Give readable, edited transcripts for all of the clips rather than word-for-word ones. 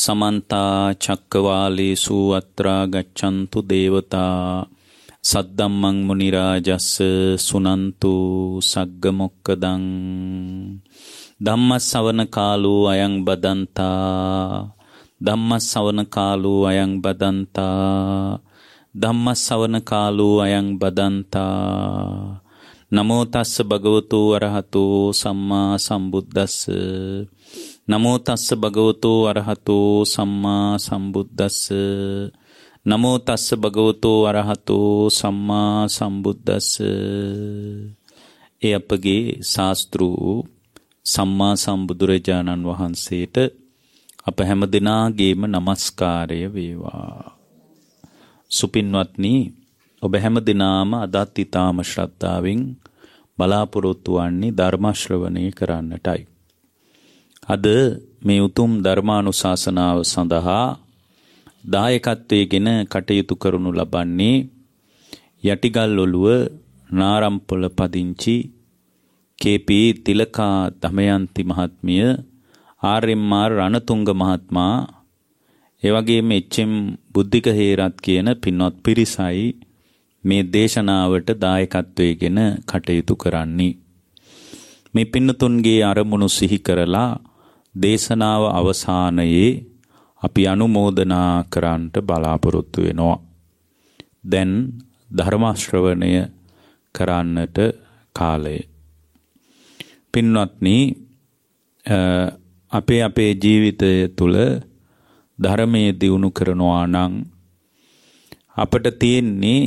समन्ता चक्रवालेषु अत्र गच्छन्तु देवता सद्दम्मं मुनिराजस्स सुनन्तु सग्गमुक्कदं धम्मसवන කාලෝ අයං බදන්තා ධම්මසවන කාලෝ අයං බදන්තා ධම්මසවන කාලෝ අයං බදන්තා නමෝ තස්ස භගවතු අරහතෝ සම්මා සම්බුද්දස්ස නමෝ තස්ස භගවතු අරහතෝ සම්මා සම්බුද්දස්ස නමෝ තස්ස භගවතු අරහතෝ සම්මා සම්බුද්දස්ස. ඒ අපගේ ශාස්ත්‍රූ සම්මා සම්බුදුරජාණන් වහන්සේට අප හැම දිනාගේම নমස්කාරය වේවා. සුපින්වත්නි, ඔබ හැම දිනාම අදත් ඊ타ම ශ්‍රද්ධාවෙන් බලාපොරොත්තු වන්නේ ධර්ම ශ්‍රවණය කරන්නටයි. අද මේ උතුම් ධර්මානුශාසනාව සඳහා දායකත්වයෙන් කටයුතු කරනු ලබන්නේ යටිගල් ඔළුව නාරම්පොළ පදිංචි කේ.පී. තිලකා දමයන්ති මහත්මිය, ආර්.එම්.ආර්. රණතුංග මහත්මයා, එවැගේම එච්.එම්. බුද්ධික හේරත් කියන පින්වත් පිරිසයි මේ දේශනාවට දායකත්වයෙන් කටයුතු කරන්නේ. මේ පින්නතුන්ගේ අරමුණු සිහි කරලා දේශනාව අවසානයේ අපි අනුමෝදනා කරන්නට බලාපොරොත්තු වෙනවා. දැන් ධර්ම ශ්‍රවණය කරන්නට කාලය. පින්වත්නි, අපේ ජීවිතය තුළ ධර්මයේ දියුණු කරනවා නම් අපට තියෙන්නේ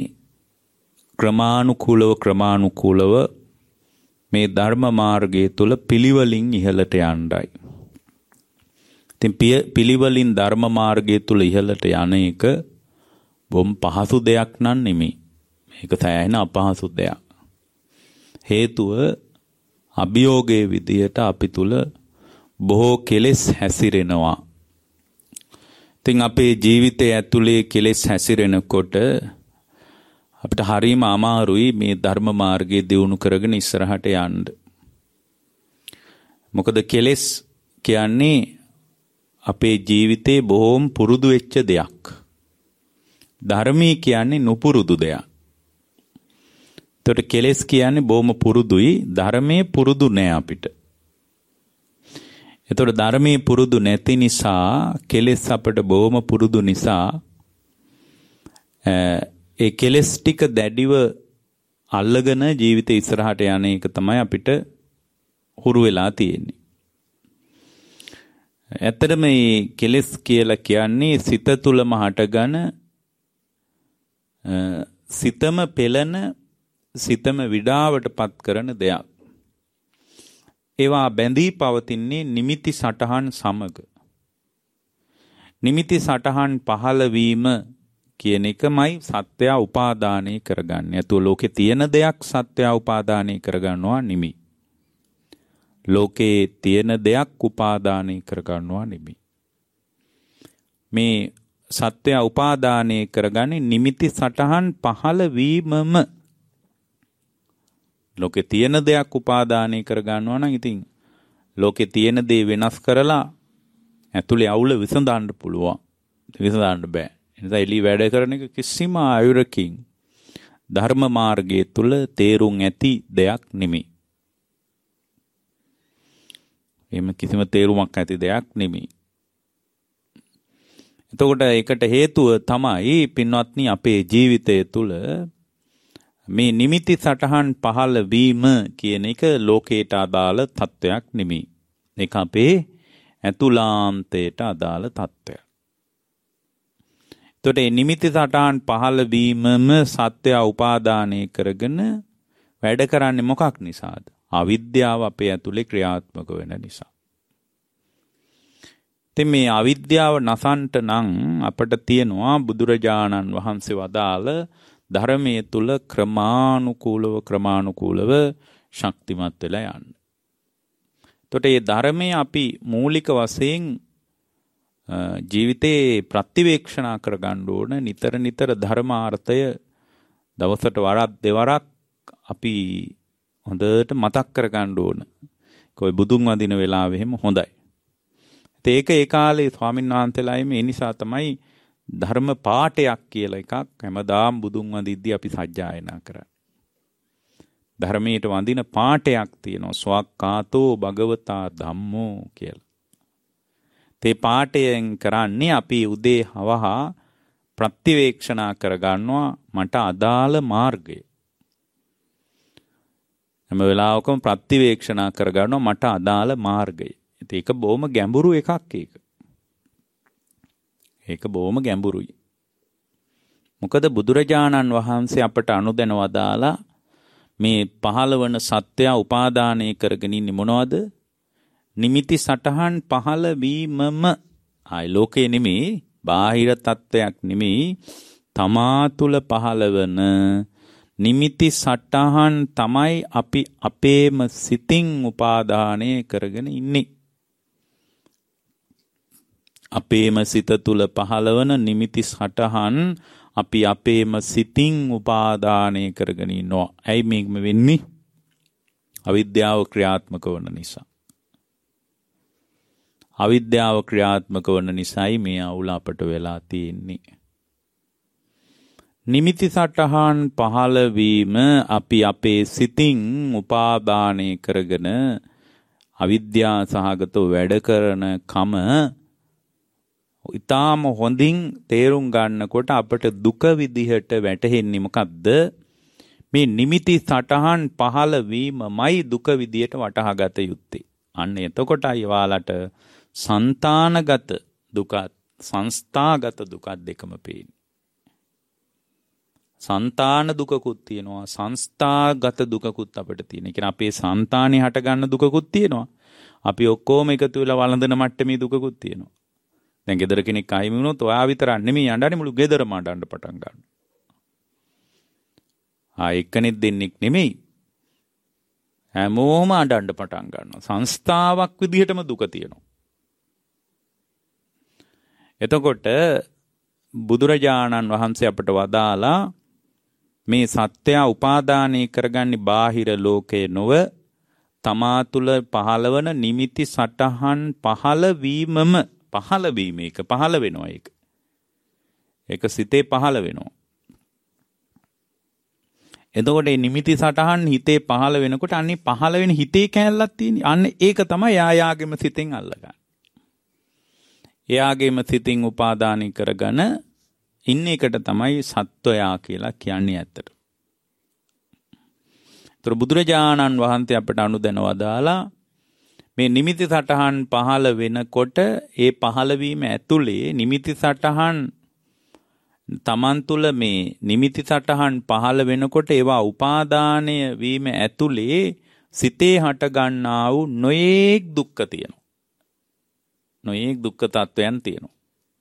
ක්‍රමානුකූලව මේ ධර්ම මාර්ගයේ තුළ පිළිවෙලින් ඉහළට යන්නයි. ඉතින් පිළිවෙලින් ධර්ම මාර්ගයේ තුළ ඉහළට යන එක බොම් පහසු දෙයක් නන් නෙමෙයි. මේක සෑහෙන අපහසු දෙයක්. හේතුව අභියෝගයේ විදියට අපි තුළ බොහෝ කෙලෙස් හැසිරෙනවා. ඉතින් අපේ ජීවිතය ඇතුලේ කෙලෙස් හැසිරෙනකොට අපිට හරිම අමාරුයි මේ ධර්ම මාර්ගයේ දියුණු කරගෙන ඉස්සරහට යන්න. මොකද කෙලෙස් කියන්නේ අපේ ජීවිතේ බොහොම පුරුදු වෙච්ච දෙයක්. ධර්මී කියන්නේ නුපුරුදු දෙයක්. එතකොට කෙලෙස් කියන්නේ බොහොම පුරුදුයි, ධර්මයේ පුරුදු නෑ අපිට. එතකොට ධර්මයේ පුරුදු නැති නිසා කෙලෙස් අපිට බොහොම පුරුදු නිසා ඒ කෙලෙස් ටික දැඩිව අල්ලගෙන ජීවිතේ ඉස්සරහට යන එක තමයි අපිට හුරු වෙලා තියෙන්නේ. ඇත්තටම මේ කෙලෙස් කියලා කියන්නේ සිත තුලම හටගන සිතම පෙළන සිතම විඩාවට පත් කරන දෙයක්. ඒවා බැඳී පවතින්නේ නිමිති සටහන් සමග. නිමිති සටහන් පහළ වීම කියන එකමයි සත්‍යය උපාදානය කරගන්නේ. අතෝ ලෝකේ තියෙන දෙයක් සත්‍යය උපාදානය කරගන්නවා නෙමෙයි. ලෝකේ තියෙන දෙයක් උපාදානය කරගන්නවා නෙමෙයි. මේ සත්‍යය උපාදානය කරගන්නේ නිමිති සටහන් පහළ වීමම. ලෝකේ තියෙන දෙයක් උපාදානය කරගන්නවා නම් ඉතින් ලෝකේ තියෙන දේ වෙනස් කරලා ඇතුලේ අවුල විසඳන්න පුළුවන්. විසඳන්න බෑ. එනිසා එළි වැඩ කරන එක කිසිම ආයුරකින් ධර්ම මාර්ගයේ තුල තේරුම් ඇති දෙයක් නෙමෙයි. එහෙම කිසිම තේරුමක් ඇති දෙයක් නෙමෙයි. එතකොට ඒකට හේතුව තමයි පින්වත්නි අපේ ජීවිතය තුල මේ නිමිති සටහන් පහළ වීම කියන එක ලෝකයට අදාළ තත්වයක් නෙමෙයි. ඒක අපේ ඇතුළාන්තයට අදාළ තත්වයක්. එතකොට මේ නිමිති සටහන් පහළ වීමම සත්‍ය උපාදානය කරගෙන වැඩ කරන්නේ මොකක් නිසාද? අවිද්‍යාව අපේ ඇතුලේ ක්‍රියාත්මක වෙන නිසා. ඉතින් මේ අවිද්‍යාව නසන්ට නම් අපට තියෙනවා බුදුරජාණන් වහන්සේ වදාළ ධර්මයේ තුල ක්‍රමානුකූලව ශක්තිමත් වෙලා යන්න. එතකොට මේ ධර්මයේ අපි මූලික වශයෙන් ජීවිතේ ප්‍රතිවේක්ෂණා කරගන්න ඕන. නිතර ධර්මාර්ථය දවසට වරක් දෙවරක් අපි හොඳට මතක් කරගන්න ඕන. කොයි බුදුන් වදින වෙලාවෙ එහෙම හොඳයි. ඒක ඒ කාලේ ස්වාමීන් වහන්සේලායි මේ නිසා තමයි ධර්ම පාඨයක් කියලා එකක් හැමදාම බුදුන් වඳිද්දී අපි සජ්ජායනා කරන්නේ. ධර්මයට වඳින පාඨයක් තියෙනවා. ස්වක්කාතෝ භගවතා ධම්මෝ කියලා. තේ පාඨයෙන් කරන්නේ අපි උදේ හවහා ප්‍රතිවේක්ෂණා කරගන්නවා මට අදාළ මාර්ගය. හැම වෙලාවකම ප්‍රතිවේක්ෂණා කරගන්නවා මට අදාළ මාර්ගය. ඒක බොහොම ගැඹුරු එකක් ඒක. ඒක බොහොම ගැඹුරුයි. මොකද බුදුරජාණන් වහන්සේ අපට අනුදැන වදාලා මේ 15 වන සත්‍ය උපාදානය කරගෙන ඉන්නේ මොනවද? නිමිති සටහන් පහළ වීමම. ආයි ලෝකේ නෙමෙයි, බාහිර තත්වයක් නෙමෙයි, තමා තුල පහළවන නිමිති සටහන් තමයි අපි අපේම සිතින් උපාදානය කරගෙන ඉන්නේ. අපේම සිත තුල පහළවන නිමිති සටහන් අපි අපේම සිතින් උපාදානය කරගෙන ඉන්නවා. ඇයි මේක වෙන්නේ? අවිද්‍යාව ක්‍රියාත්මක වන නිසා. අවිද්‍යාව ක්‍රියාත්මක වන නිසායි මේ අවුල අපට වෙලා තියෙන්නේ. නිමිති සටහන් පහළ වීම අපි අපේ සිතින් උපාදානය කරගෙන අවිද්‍යා සහගතව වැඩ කරන කම ඊටාම හොඳින් තේරුම් ගන්නකොට අපට දුක විදිහට වැටහෙන්නේ මොකද්ද? මේ නිමිති සටහන් පහළ වීමමයි දුක විදිහට වටහා ගත යුත්තේ. අන්න එතකොටයි වාලට సంతానගත දුක, සංස්ථාගත දුක දෙකම පේන්නේ. సంతాන දුකකුත් තියෙනවා, සංස්ථාගත දුකකුත් අපිට තියෙනවා. ඒ කියන්නේ අපේ సంతాනේ හට ගන්න දුකකුත් තියෙනවා. අපි ඔක්කොම එකතු වෙලා වළඳන මට්ටමේ දුකකුත් තියෙනවා. දැන් ගෙදර කෙනෙක් අයිමි වුණොත් ඔයා විතරක් නෙමෙයි අඬන්නේ, මුළු ගෙදරම අඬන්න පටන් ගන්නවා. එක්කෙනෙක් දෙන්නෙක් නෙමෙයි. හැමෝම අඬන්න පටන් ගන්නවා. සංස්ථාවක් විදිහටම දුක තියෙනවා. එතකොට බුදුරජාණන් වහන්සේ අපට වදාලා මේ සත්‍ය උපාදානය කරගන්නේ බාහිර ලෝකේ නොව තමා තුළ පහළවන නිමිති සටහන් පහළ වීමම. පහළ වීම, ඒක පහළ වෙනවා. ඒක සිතේ පහළ වෙනවා. එතකොට මේ නිමිති සටහන් හිතේ පහළ වෙනකොට අන්නේ පහළ වෙන හිතේ කැලලක් තියෙන්නේ. අන්න ඒක තමයි යායාගෙම සිතෙන් අල්ලගන්නේ. එයාගේම සිතින් උපාදානය කරගෙන ඉන්න එකට තමයි සත්වයා කියලා කියන්නේ ඇත්තට. ඒතර බුදුරජාණන් වහන්සේ අපට අනුදැන වදාලා මේ නිමිති සටහන් පහළ වෙනකොට ඒ පහළ වීම ඇතුලේ නිමිති සටහන් තමන් තුළ මේ නිමිති සටහන් පහළ වෙනකොට ඒවා උපාදානය වීම ඇතුලේ සිතේ හට ගන්නා වූ නොයේක් දුක්ඛ තියෙනවා. නොයේක් දුක්ඛ තත්වයන් තියෙනවා.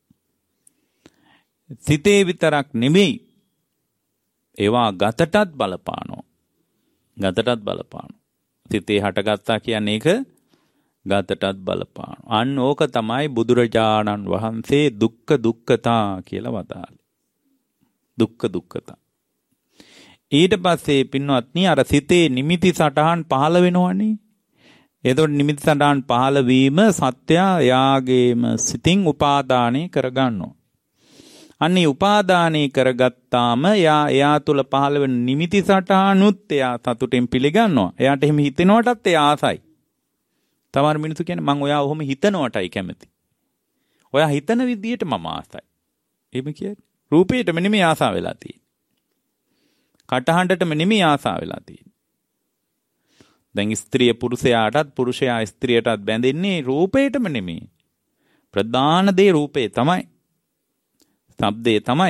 සිතේ විතරක් නෙමෙයි, ඒවා ගතටත් බලපානවා. ගතටත් බලපානවා. සිතේ හටගත්තා කියන්නේ ඒක ගතටත් බලපානවා. අන්න ඕක තමයි බුදුරජාණන් වහන්සේ දුක්ඛ දුක්ඛතා කියලා වදාළේ. දුක්ඛ දුක්ඛතා. ඊට පස්සේ පින්වත්නි අර සිතේ නිමිති සටහන් පහළ වෙනවනේ. එතකොට නිමිති සටහන් පහළ වීම සත්‍ය යාගේම සිතින් උපාදානය කරගන්නවා. අන්නේ උපාදානය කරගත්තාම එයා තුළ පහළ වෙන නිමිති සටහනුත් එයා සතුටින් පිළිගන්නවා. එයාට එහෙම හිතෙනවටත් එයා ආසයි. තමාර මිනිස්සු කියන්නේ මං ඔයා ඔහොම හිතනවටයි කැමති. ඔයා හිතන විදියට මම ආසයි. එහෙම කියන්නේ රූපේටම නෙමෙයි ආසාව වෙලා තියෙන්නේ. කටහඬටම නෙමෙයි ආසාව වෙලා තියෙන්නේ. දැන් ස්ත්‍රිය පුරුෂයාටත් පුරුෂයා ස්ත්‍රියටත් බැඳෙන්නේ රූපේටම නෙමෙයි. ප්‍රධාන දේ රූපේ තමයි. ශබ්දේ තමයි.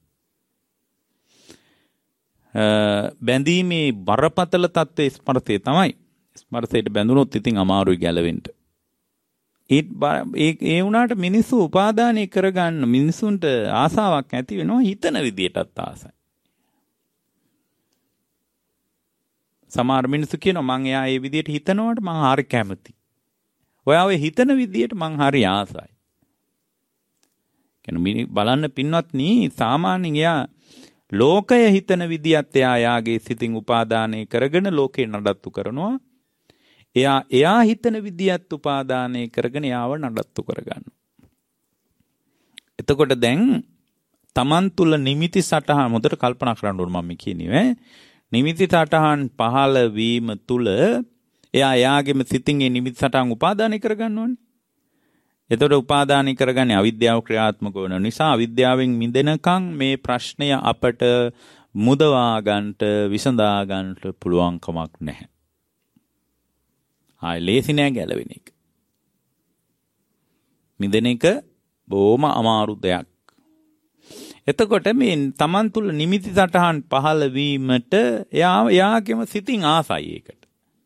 බැඳීමේ බරපතල තත්ත්වයේ ස්පර්ශය තමයි. ස්පර්ශයට බැඳුනොත් ඉතින් අමාරුයි ගැලවෙන්න. ඒ වුණාට මිනිස්සු උපාදානය කරගන්න මිනිසුන්ට ආසාවක් ඇති වෙනවා හිතන විදියටත් ආසයි. සමහර මිනිස්සු කියනවා මං එයා ඒ විදියට හිතනවට මං හරි කැමති. ඔයා ඔය හිතන විදියට මං හරි ආසයි. කියන්නේ බලන්න පින්වත්නි සාමාන්‍යයෙන් එයා ලෝකය හිතන විදියත් එයා යාගේ සිතින් උපාදානය කරගෙන ලෝකේ නඩත්තු කරනවා. එයා හිතන විදියත් උපාදානය කරගෙන යාව නඩත්තු කරගන්න. එතකොට දැන් තමන් තුල නිමිති සටහන් මොකට කල්පනා කරන්න ඕන මම කියන්නේ නිමිති සටහන් පහළ වීම තුල එයාගේම සිතින් ඒ නිමිති සටහන් උපාදානය කරගන්න ඕනේ. එතකොට උපාදානය කරගන්නේ අවිද්‍යාව ක්‍රියාත්මක වෙන නිසා අවිද්‍යාවෙන් මිදෙනකන් මේ ප්‍රශ්නය අපට මුදවා ගන්නට විසඳා ගන්නට පුළුවන් කමක් නැහැ. ආයි ලේසි නෑ ගැලවෙන එක. මිදෙන එක බොහොම අමාරු දෙයක්. එතකොට මේ තමන් තුළ නිමිති සටහන් පහළ වීමට එයාගේම සිතින් ආසයි ඒකට.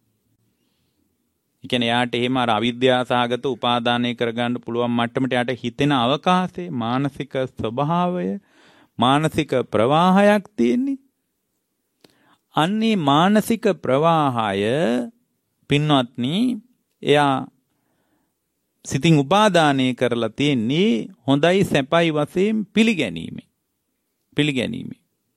ඒ කියන්නේ යාට එහෙම අර අවිද්‍යාසහගත උපාදානය කරගන්න පුළුවන් මට්ටමට යාට හිතෙන අවකාශය, මානසික ස්වභාවය, මානසික ප්‍රවාහයක් තියෙන්නේ. අන්නේ මානසික ප්‍රවාහය පින්වත්නි එයා සිතින් උපාදානය කරලා තියෙන්නේ හොඳයි සැපයි වශයෙන් පිළිගැනීම.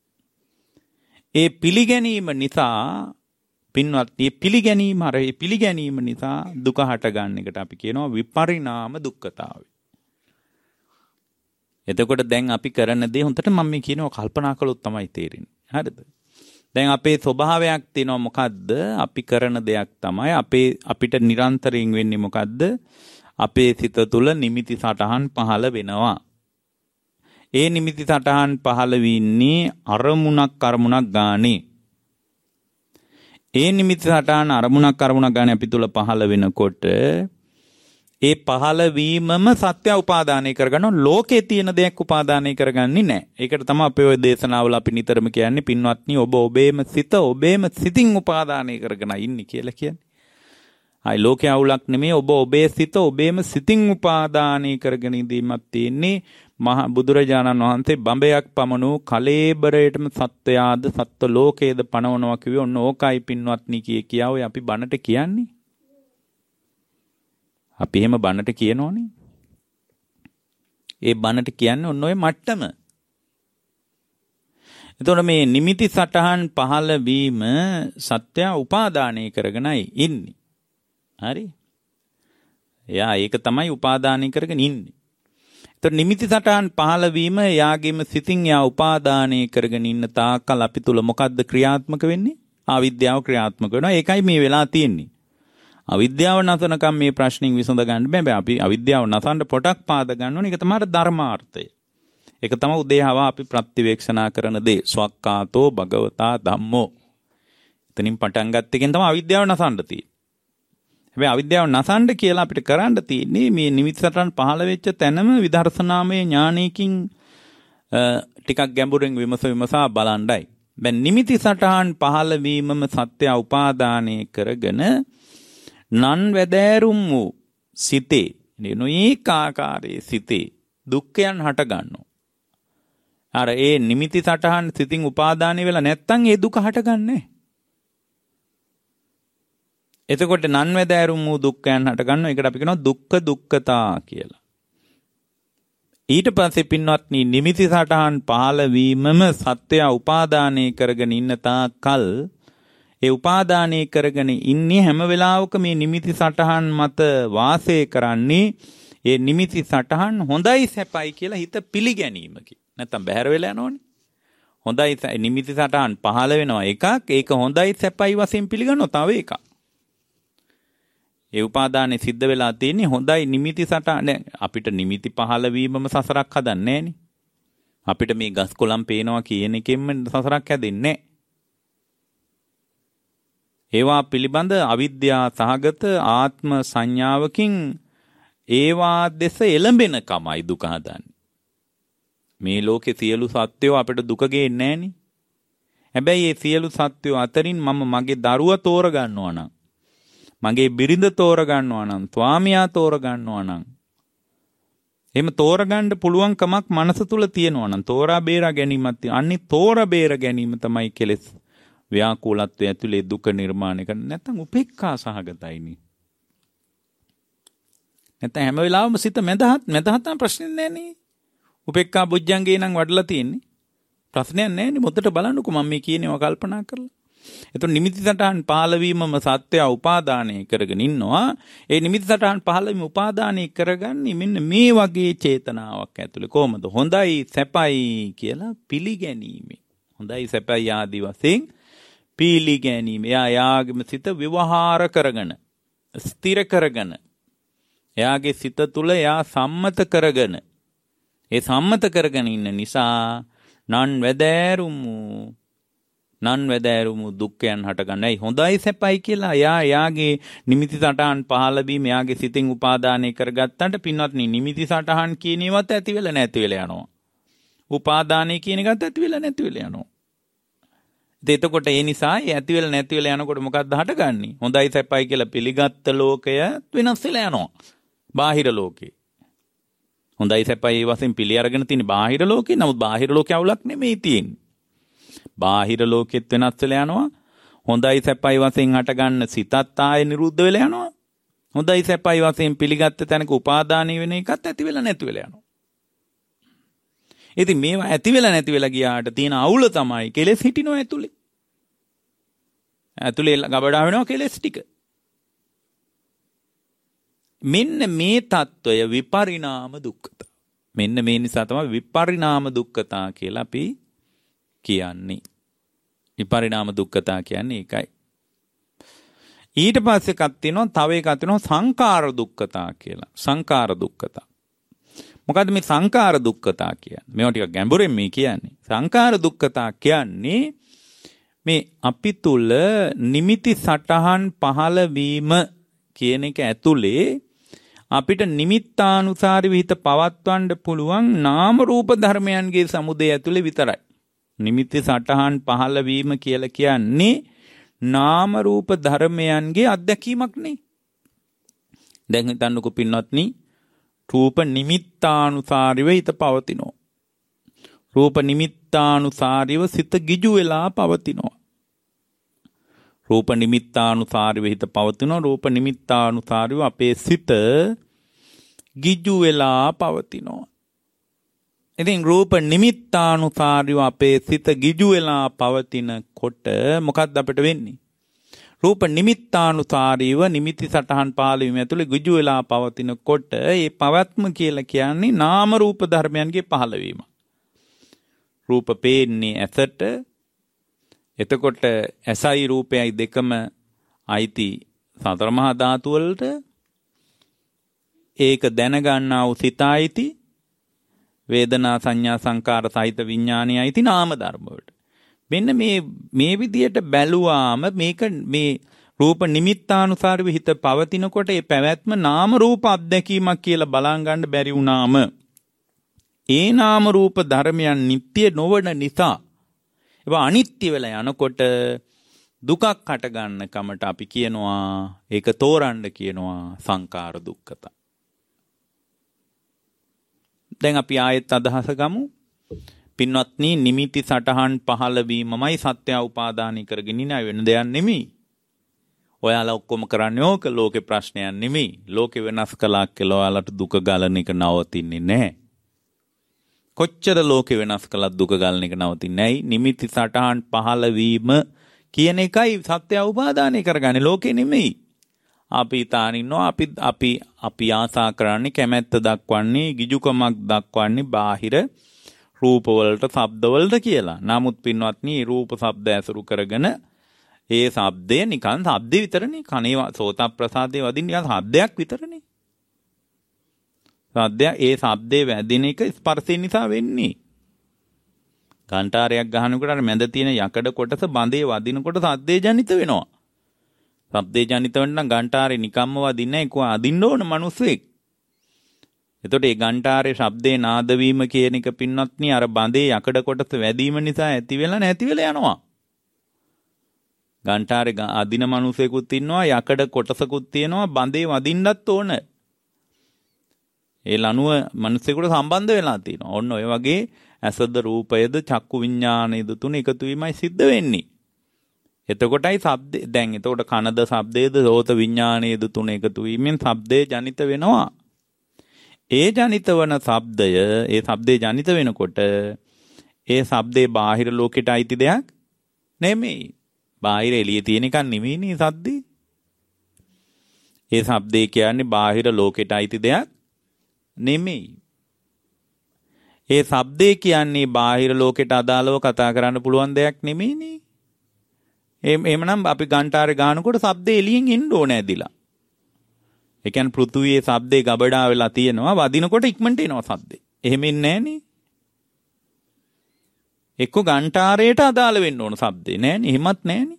ඒ පිළිගැනීම නිසා පින්වත්නි පිළිගැනීම නිසා දුක හට ගන්න එකට අපි කියනවා විපරිණාම දුක්ඛතාවය. එතකොට දැන් අපි කරන දේ හොඳට මම මේ කියනවා කල්පනා කළොත් තමයි තේරෙන්නේ. හරිද? දැන් අපේ ස්වභාවයක් තියෙනවා මොකද්ද? අපි කරන දෙයක් තමයි අපිට නිරන්තරයෙන් වෙන්නේ මොකද්ද? අපේ සිත තුළ නිමිති සටහන් පහළ වෙනවා. ඒ නිමිති සටහන් පහළ වෙන්නේ අරමුණක් ගානේ. ඒ නිමිති සටහන් අරමුණක් ගානේ අපි තුළ පහළ වෙනකොට ඒ පහළ වීමම සත්‍ය උපාදානය කරගන්න ලෝකේ තියෙන දෙයක් උපාදානය කරගන්නේ නැහැ. ඒකට තමයි අපේ ඔය දේශනාවල අපි නිතරම කියන්නේ පින්වත්නි ඔබ ඔබේම සිතින් උපාදානය කරගෙන ඉන්නේ කියලා කියන්නේ. ආයි ලෝකේ අවුලක් නෙමෙයි ඔබ ඔබේ සිත ඔබේම සිතින් උපාදානය කරගෙන ඉඳීමක් තියෙන්නේ. මහා බුදුරජාණන් වහන්සේ බඹයක් පමණ වූ කලේබරයටම සත්වයාද සත්ව ලෝකයේද පණවනවා කිව්වේ ඔන්න ඕකයි පින්වත්නි කියා ඔය අපි බණට කියන්නේ. අපි එහෙම බණට කියනෝනේ. ඒ බණට කියන්නේ ඔන්න ඔය මට්ටම. එතකොට මේ නිමිති සටහන් පහළ වීම සත්‍ය උපාදානය කරගෙනයි ඉන්නේ. හරි? එයා ඒක තමයි උපාදානය කරගෙන ඉන්නේ. එතකොට නිමිති සටහන් පහළ වීම යාගේම සිතින් යා උපාදානය කරගෙන ඉන්න තාක්කල් අපි තුල මොකද්ද ක්‍රියාත්මක වෙන්නේ? අවිද්‍යාව ක්‍රියාත්මක වෙනවා. ඒකයි මේ වෙලා තියෙන්නේ. අවිද්‍යාව නැතනකම් මේ ප්‍රශ්نين විසඳ ගන්න බෑ. අපි අවිද්‍යාව නැතන්න පොටක් පාද ගන්න ඕනේ. ඒක තමයි ධර්මාර්ථය. ඒක තමයි උදේහවා අපි ප්‍රතිවේක්ෂණා කරන දේ. ස්වක්කාතෝ භගවතා ධම්මෝ. එතනින් පටන් ගත්ත එකෙන් තමයි අවිද්‍යාව නැසන්න තියෙන්නේ. හැබැයි අවිද්‍යාව නැසන්න කියලා අපිට කරන්න තියෙන්නේ මේ නිමිති සටහන් පහළ වෙච්ච තැනම විදර්ශනාමය ඥානයකින් ටිකක් ගැඹුරින් විමසා බලන්නයි. දැන් නිමිති සටහන් පහළ වීමම සත්‍ය උපාදානය කරගෙන නන් වැදෑරුම් වූ සිතේ නොයේක ආකාරයේ සිතේ දුක්ඛයන් හට ගන්නවා. අර ඒ නිමිති සටහන් සිතින් උපාදානය වෙලා නැත්තම් ඒ දුක හටගන්නේ. එතකොට නන් වැදෑරුම් වූ දුක්ඛයන් හට ගන්නවා. ඒකට අපි කියනවා දුක්ඛ දුක්ඛතා කියලා. ඊට පස්සේ පින්වත්නි නිමිති සටහන් පහළ වීමම සත්‍ය උපාදානය කරගෙන ඉන්න තාකල් ඒ උපාදානය කරගෙන ඉන්නේ හැම වෙලාවක මේ නිමිති සටහන් මත වාසය කරන්නේ ඒ නිමිති සටහන් හොඳයි සැපයි කියලා හිත පිළිගැනීමකි. නැත්තම් බැහැර වෙලා යනෝනේ. හොඳයි නිමිති සටහන් පහළ වෙනවා එකක්. ඒක හොඳයි සැපයි වශයෙන් පිළිගන්නවා තව එකක්. ඒ උපාදානෙ සිද්ධ වෙලා තියෙන්නේ හොඳයි නිමිති සටහන. අපිට නිමිති පහළ වීමම සසරක් හදන්නේ නැහනේ. අපිට මේ ගස් කොළන් පේනවා කියන එකෙන්ම සසරක් හැදෙන්නේ නැහැ. ඒවා පිළිබඳ අවිද්‍යා සහගත ආත්ම සංඥාවකින් ඒවා දෙස එළඹෙන කමයි දුක හදන්නේ. මේ ලෝකේ සියලු සත්වෝ අපිට දුක ගේන්නේ නැහනේ. හැබැයි මේ සියලු සත්වෝ අතරින් මම මගේ දරුවා තෝරගන්නවා නම්, මගේ බිරිඳ තෝරගන්නවා නම්, ස්වාමියා තෝරගන්නවා නම්, එහෙම තෝරගන්න පුළුවන් කමක් මනස තුල තියෙනවා නම් තෝරා බේරා ගැනීමක් තියෙනවා. අන්නේ තෝරා බේර ගැනීම තමයි කෙලෙස් ව්‍යාකූලත්වය ඇතුලේ දුක නිර්මාණය කරන්නේ. නැත්නම් උපේක්ඛා සහගතයිනේ. නැත්නම් හැම වෙලාවෙම සිත මැදහත් ප්‍රශ්නේ නැහනේ. උපේක්ඛා බුද්ධංගේ නම් වඩලා තියෙන්නේ. ප්‍රශ්නයක් නැහනේ. මොකටද බලන්නකෝ මම මේ කියනේව කල්පනා කරලා. එතකොට නිමිති සටහන් පහළ වීමම සත්‍ය උපාදානය කරගෙන ඉන්නවා. ඒ නිමිති සටහන් පහළ වීම උපාදානය කරගන්නේ මෙන්න මේ වගේ චේතනාවක් ඇතුලේ. කොහොමද? හොඳයි සැපයි කියලා පිළිගැනීමෙන්. හොඳයි සැපයි ආදී වශයෙන් පිළිගැනීම. එයාගේම සිත විවහාර කරගෙන, ස්ථිර කරගෙන, එයාගේ සිත තුළ එයා සම්මත කරගෙන, ඒ සම්මත කරගෙන ඉන්න නිසා නන්වැදෑරුමු දුක්ඛයන් හටගන්නයි. හොඳයි සැපයි කියලා එයාගේ නිමිති සටහන් පහළ වීම එයාගේ සිතින් උපාදානය කරගත්තට පින්වත්නි නිමිති සටහන් කියන ඒවාත් ඇති වෙලා නැති වෙලා යනවා. උපාදානය කියන එකත් ඇති වෙලා නැති වෙලා යනවා. එතකොට ඒ නිසා ඇති වෙලා නැති වෙලා යනකොට මොකක්ද හටගන්නේ? හොඳයි සැපයි කියලා පිළිගත්ත ලෝකය වෙනස් වෙලා යනවා. බාහිර ලෝකේ. හොඳයි සැපයි වශයෙන් පිළි අරගෙන තියෙන බාහිර ලෝකේ. නමුත් බාහිර ලෝකේ අවුලක් නෙමෙයි තියෙන්නේ. බාහිර ලෝකෙත් වෙනස් වෙලා යනවා. හොඳයි සැපයි වශයෙන් හටගන්න සිතත් ආයේ නිරුද්ධ වෙලා යනවා. හොඳයි සැපයි වශයෙන් පිළිගත්ත තැනක උපාදානය වෙන එකත් ඇති වෙලා නැති වෙලා යනවා. ඉතින් මේවා ඇති වෙලා නැති වෙලා ගියාට තියෙන අවුල තමයි කෙලෙස් හිටිනවා ඇතුලේ. ඇතුලේ ගබඩා වෙනවා කෙලෙස් ටික. මෙන්න මේ తত্ত্বය විපරිණාම දුක්ඛතා. මෙන්න මේ නිසා තමයි විපරිණාම දුක්ඛතා කියලා අපි කියන්නේ. විපරිණාම දුක්ඛතා කියන්නේ ඒකයි. ඊට පස්සේ එකක් තියෙනවා, තව එකක් තියෙනවා සංඛාර දුක්ඛතා කියලා. සංඛාර දුක්ඛතා. මොකද්ද මේ සංඛාර දුක්ඛතා කියන්නේ? මේවා ටික ගැඹුරින් මේ කියන්නේ. සංඛාර දුක්ඛතා කියන්නේ මේ අපි තුල නිමිති සටහන් පහළ වීම කියන එක ඇතුලේ අපිට නිමිත්තානුසාරව හිත පවත්වන්න පුළුවන් නාම රූප ධර්මයන්ගේ සමුදය ඇතුලේ විතරයි. නිමිති සටහන් පහළ වීම කියලා කියන්නේ නාම රූප ධර්මයන්ගේ අත්දැකීමක් නේ. දැන් හිතන්නකෝ පින්වත්නි, රූප නිමිත්තානුසාරව හිත පවතිනවා. රූප නිමිත්තානුසාරව සිත ගිජු වෙලා පවතිනවා. රූප නිමිත්තානුසාරව හිත පවතිනවා. රූප නිමිත්තානුසාරව අපේ සිත ගිජු වෙලා පවතිනවා. ඉතින් රූප නිමිත්තානුසාරව අපේ සිත ගිජු වෙලා පවතිනකොට මොකක්ද අපිට වෙන්නේ? රූප නිමිත්තානුසාරීව නිමිති සටහන් පහළ වීම ඇතුළේ ගිජු වෙලා පවතිනකොට ඒ පවත්ම කියලා කියන්නේ නාම රූප ධර්මයන්ගේ පහළවීම. රූප පේන්නේ ඇසට. එතකොට ඇසයි රූපයයි දෙකම අයිති සතර මහා ධාතු වලට. ඒක දැනගන්නා වූ සිත අයිති වේදනා සංඥා සංකාර සහිත විඥානය අයිති නාම ධර්ම වලට. මෙන්න මේ විදියට බැලුවාම මේක මේ රූප නිමිත්තානුසාරව හිත පවතිනකොට ඒ පැවැත්ම නාම රූප අත්දැකීමක් කියලා බලන් ගන්න බැරි වුණාම ඒ නාම රූප ධර්මයන් නිට්ටය නොවන නිසා ඒවා අනිත්‍ය වෙලා යනකොට දුකක් හට ගන්න කමට අපි කියනවා ඒක තෝරන්න කියනවා සංඛාර දුක්ඛතා. දැන් අපි ආයෙත් අදහස ගමු. පින්වත්නි, නිමිති සටහන් පහළ වීමමයි සත්‍ය උපාදානයි කරගෙන ඉන්නේ, වෙන දෙයක් නෙමෙයි. ඔයාලා ඔක්කොම කරන්නේ ඕක. ලෝකේ ප්‍රශ්නයක් නෙමෙයි. ලෝකේ වෙනස් කළා කියලා ඔයාලට දුක ගලන එක නවතින්නේ නැහැ. කොච්චර ලෝකේ වෙනස් කළත් දුක ගලන එක නවතින්නේ නැහැ. නිමිති සටහන් පහළ වීම කියන එකයි සත්‍ය උපාදානය කරගන්නේ, ලෝකේ නෙමෙයි. අපි තාන ඉන්නවා අපි ආසා කරන්නේ, කැමැත්ත දක්වන්නේ, ගිජුකමක් දක්වන්නේ බාහිර රූපවලට, ශබ්දවලට කියලා. නමුත් පින්වත්නි, රූප ශබ්ද ඇසුරු කරගෙන ඒ ශබ්දය නිකන් ශබ්ද විතරනේ. කනේ සෝත ප්‍රසාදේ වදින්න නිකන් ශබ්දයක් විතරනේ. ඒ ශබ්දේ වැදින එක ස්පර්ශය නිසා වෙන්නේ. ඝන්ටාරයක් ගහනකොට අර මැද තියෙන යකඩ කොටස බඳේ වදිනකොට ශබ්දේ ජනිත වෙනවා. ශබ්දේ ජනිත වෙන්න නම් ඝන්ටාරේ නිකම්ම වදින්නේ නැහැ. ඒක අදින්න ඕන මිනිස්සෙක්. එතකොට මේ ඝන්ටාරේ ශබ්දේ නාද වීම කියන එක පින්වත්නි අර බඳේ යකඩ කොටස වැදීම නිසා ඇති වෙලා නැති වෙලා යනවා. ඝන්ටාරේ අදින මිනිසෙකුත් ඉන්නවා, යකඩ කොටසකුත් තියෙනවා, බඳේ වදින්නත් ඕන. ඒ ලනුව මිනිසෙකුට සම්බන්ධ වෙලා තියෙනවා. ඔන්න ඔය වගේ ඇසද රූපයද චක්කු විඥානයද තුන එකතු වීමයි සිද්ධ වෙන්නේ. එතකොටයි ශබ්දේ දැන් එතකොට කනද ශබ්දේද සෝත විඥානයේද තුන එකතු වීමෙන් ශබ්දේ ජනිත වෙනවා. ඒ ජනිත වන ශබ්දය, ඒ ශබ්දේ ජනිත වෙනකොට ඒ ශබ්දේ බාහිර ලෝකෙට අයිති දෙයක් නෙමෙයි. බාහිර එළියේ තියෙන එකක් නෙමෙයිනේ සද්දේ. ඒ ශබ්දේ කියන්නේ බාහිර ලෝකෙට අයිති දෙයක් නෙමෙයි. ඒ ශබ්දේ කියන්නේ බාහිර ලෝකෙට අදාළව කතා කරන්න පුළුවන් දෙයක් නෙමෙයිනේ. එහෙමනම් අපි ගන්ටාරේ ගහනකොට ශබ්දේ එළියෙන් එන්න ඕන ඇදිලා. ඒ කියන්නේ පෘථුවියේ ශබ්දේ ගබඩා වෙලා තියෙනවා වදිනකොට ඉක්මනට එනවා ශබ්දේ. එහෙම ඉන්නේ නැහනේ. එක්ක ගන්ටාරයට අදාළ වෙන්න ඕන ශබ්දේ නෑනේ. එහෙමත් නෑනේ.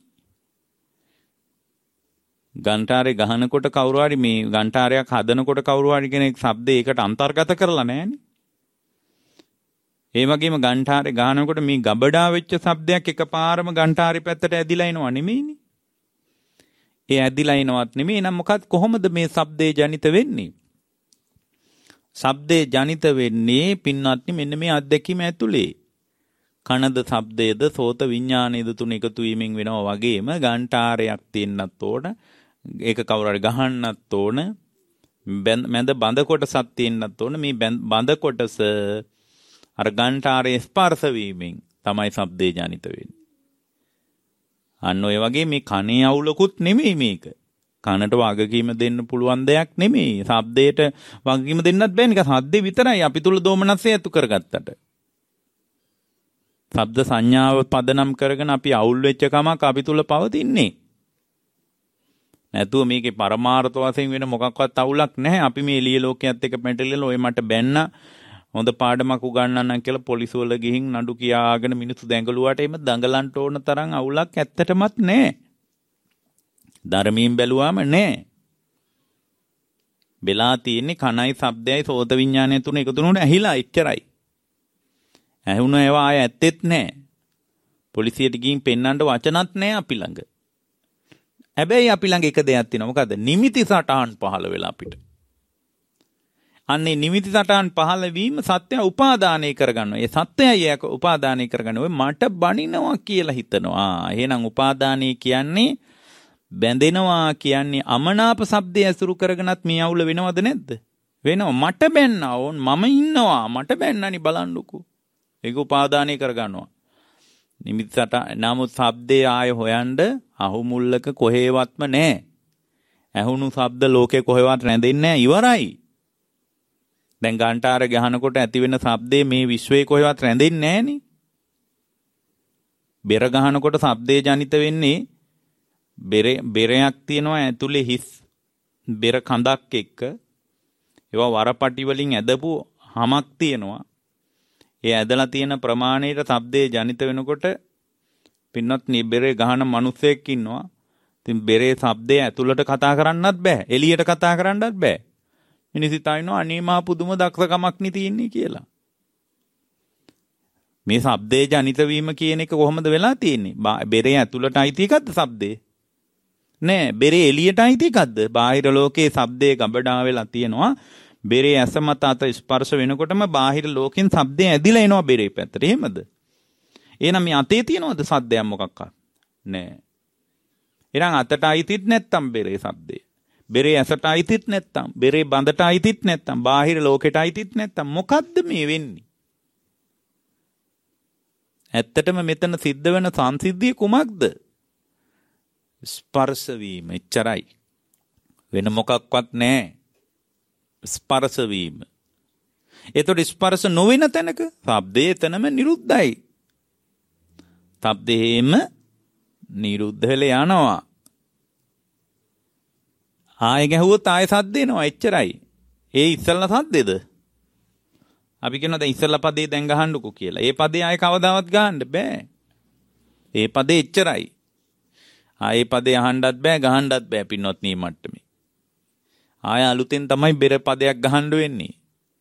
ගන්ටාරේ ගහනකොට කවුරු හරි මේ ගන්ටාරයක් හදනකොට කවුරු හරි කෙනෙක් ශබ්දේ ඒකට අන්තර්ගත කරලා නෑනේ. ඒ වගේම ගන්ටාරේ ගහනකොට මේ ගබඩා වෙච්ච ශබ්දයක් එකපාරම ගන්ටාරේ පැත්තට ඇදිලා එනවා නෙමෙයිනේ. ඒ ඇදිලා එනවත් නෙමෙයි. නම් මොකක්ද කොහොමද මේ ශබ්දේ ජනිත වෙන්නේ? ශබ්දේ ජනිත වෙන්නේ පින්වත්නි මෙන්න මේ අත්දැකීම ඇතුලේ. කනද ශබ්දයේද සෝත විඥානයේද තුන එකතු වීමෙන් වෙනවා වගේම ගන්ටාරයක් තියෙන්නත් ඕන. ඒක කවුරු හරි ගහන්නත් ඕන. මැද බඳ කොටසක් තියෙන්නත් ඕන. මේ බඳ කොටස අර ගන්ටාරයේ ස්පර්ශ වීමෙන් තමයි ශබ්දේ ජනිත වෙන්නේ. අන්න ඔය වගේ මේ කනේ අවුලකුත් නෙමෙයි මේක. කනට වගකීම දෙන්න පුළුවන් දෙයක් නෙමෙයි. ශබ්දයට වගකීම දෙන්නත් බෑ. නිකන් ශබ්දේ විතරයි අපි තුල දෝමනස්සේ ඇතු කරගත්තට. ශබ්ද සංඥාව පදනම් කරගෙන අපි අවුල් වෙච්ච කමක් අපි තුල පවතින්නේ. නැතුව මේකේ පරමාර්ථ වශයෙන් වෙන මොකක්වත් අවුලක් නැහැ. අපි මේ එළිය ලෝකයේත් එක්ක පැටලෙලා ඔය මට බැන්න හොඳ පාඩමක් උගන්වන්නම් කියලා පොලිස් වල ගිහින් නඩු කියාගෙන මිනිස්සු දැඟලුවාට එහෙම දඟලන්න ඕන තරම් අවුලක් ඇත්තටමත් නැහැ. ධර්මයෙන් බැලුවාම නැහැ. වෙලා තියෙන්නේ කනයි ශබ්දයයි සෝත විඥානය තුන එකතු වුණොත් ඇහිලා එච්චරයි. ඇහුණ ඒවා ආය ඇත්තෙත් නැහැ. පොලිසියට ගිහින් පෙන්නන්න වචනත් නැහැ අපි ළඟ. හැබැයි අපි ළඟ එක දෙයක් තියෙනවා. මොකද්ද? නිමිති සටහන් පහළ වෙලා අපිට. අන්නේ නිමිති සටහන් පහළ වීම සත්‍ය උපාදානය කරගන්නවා. ඒ සත්‍යය ඒක උපාදානය කරගන්න. ඔය මට බනිනවා කියලා හිතනවා. එහෙනම් උපාදානය කියන්නේ බැඳෙනවා කියන්නේ අමනාප શબ્දය ඇසුරු කරගෙනත් මේ අවුල වෙනවද නැද්ද? වෙනවා. මට බැන්නා ඕන් මම ඉන්නවා. මට බැන්නනි බලන්නකෝ. ඒක උපාදානය කරගන්නවා. නිමිත්තට නමුත් ශබ්දේ ආය හොයන්න අහුමුල්ලක කොහෙවත්ම නැහැ. ඇහුණු ශබ්ද ලෝකේ කොහෙවත් රැඳෙන්නේ නැහැ. ඉවරයි. දැන් ගන්ටාර ගහනකොට ඇති වෙන ශබ්දේ මේ විශ්වයේ කොහෙවත් රැඳෙන්නේ නැහනේ. බෙර ගහනකොට ශබ්දේ ජනිත වෙන්නේ බෙරයක් තියෙනවා ඇතුලේ හිස් බෙර කඳක් එක්ක. ඒවා වරපටි වලින් ඇදපු හමක් තියෙනවා. ඒ ඇදලා තියෙන ප්‍රමාණයට ශබ්දේ ජනිත වෙනකොට පින්නත් නිබ්බරේ ගහන මිනිස්සෙක් ඉන්නවා. ඉතින් බෙරේ ශබ්දේ ඇතුළට කතා කරන්නත් බෑ. එළියට කතා කරන්නත් බෑ. මිනිස්සු හිතනවා අනේ මා පුදුම දක්ෂකමක් නේ තියෙන්නේ කියලා. මේ ශබ්දේ ජනිත වීම කියන එක කොහොමද වෙලා තියෙන්නේ? බෙරේ ඇතුළට අයිති එකක්ද ශබ්දේ? නෑ. බෙරේ එළියට අයිති එකක්ද? බාහිර ලෝකයේ ශබ්දේ ගබඩා වෙලා තියෙනවා. බෙරේ ඇස මත අත ස්පර්ශ වෙනකොටම බාහිර ලෝකෙන් ශබ්දය ඇදිලා එනවා බෙරේ පැත්තට. එහෙමද? එහෙනම් මේ අතේ තියෙනවද ශබ්දයක් මොකක්වත්? නෑ. එහෙනම් අතට අයිතිත් නැත්තම් බෙරේ ශබ්දේ. බෙරේ ඇසට අයිතිත් නැත්තම්, බෙරේ බඳට අයිතිත් නැත්තම්, බාහිර ලෝකෙට අයිතිත් නැත්තම් මොකද්ද මේ වෙන්නේ? ඇත්තටම මෙතන සිද්ධ වෙන සංසිද්ධිය කුමක්ද? ස්පර්ශ වීම. එච්චරයි. වෙන මොකක්වත් නැහැ. ස්පර්ශ වීම. එතකොට ස්පර්ශ නොවන තැනක ශබ්දේ එතනම නිරුද්ධයි. ශබ්දේම නිරුද්ධ වෙලා යනවා. ආයෙ ගැහුවොත් ආයෙ සද්ද එනවා. එච්චරයි. ඒ ඉස්සල්ලා සද්දේද? අපි කියනවා දැන් ඉස්සල්ලා පදේ දැන් ගහන්නකෝ කියලා. ඒ පදේ ආයෙ කවදාවත් ගහන්න බෑ. ඒ පදේ එච්චරයි. ආයෙ පදේ අහන්නත් බෑ ගහන්නත් බෑ පින්වත් මේ මට්ටමේ. ආය අලුතෙන් තමයි බෙර පදයක් ගහන්න වෙන්නේ.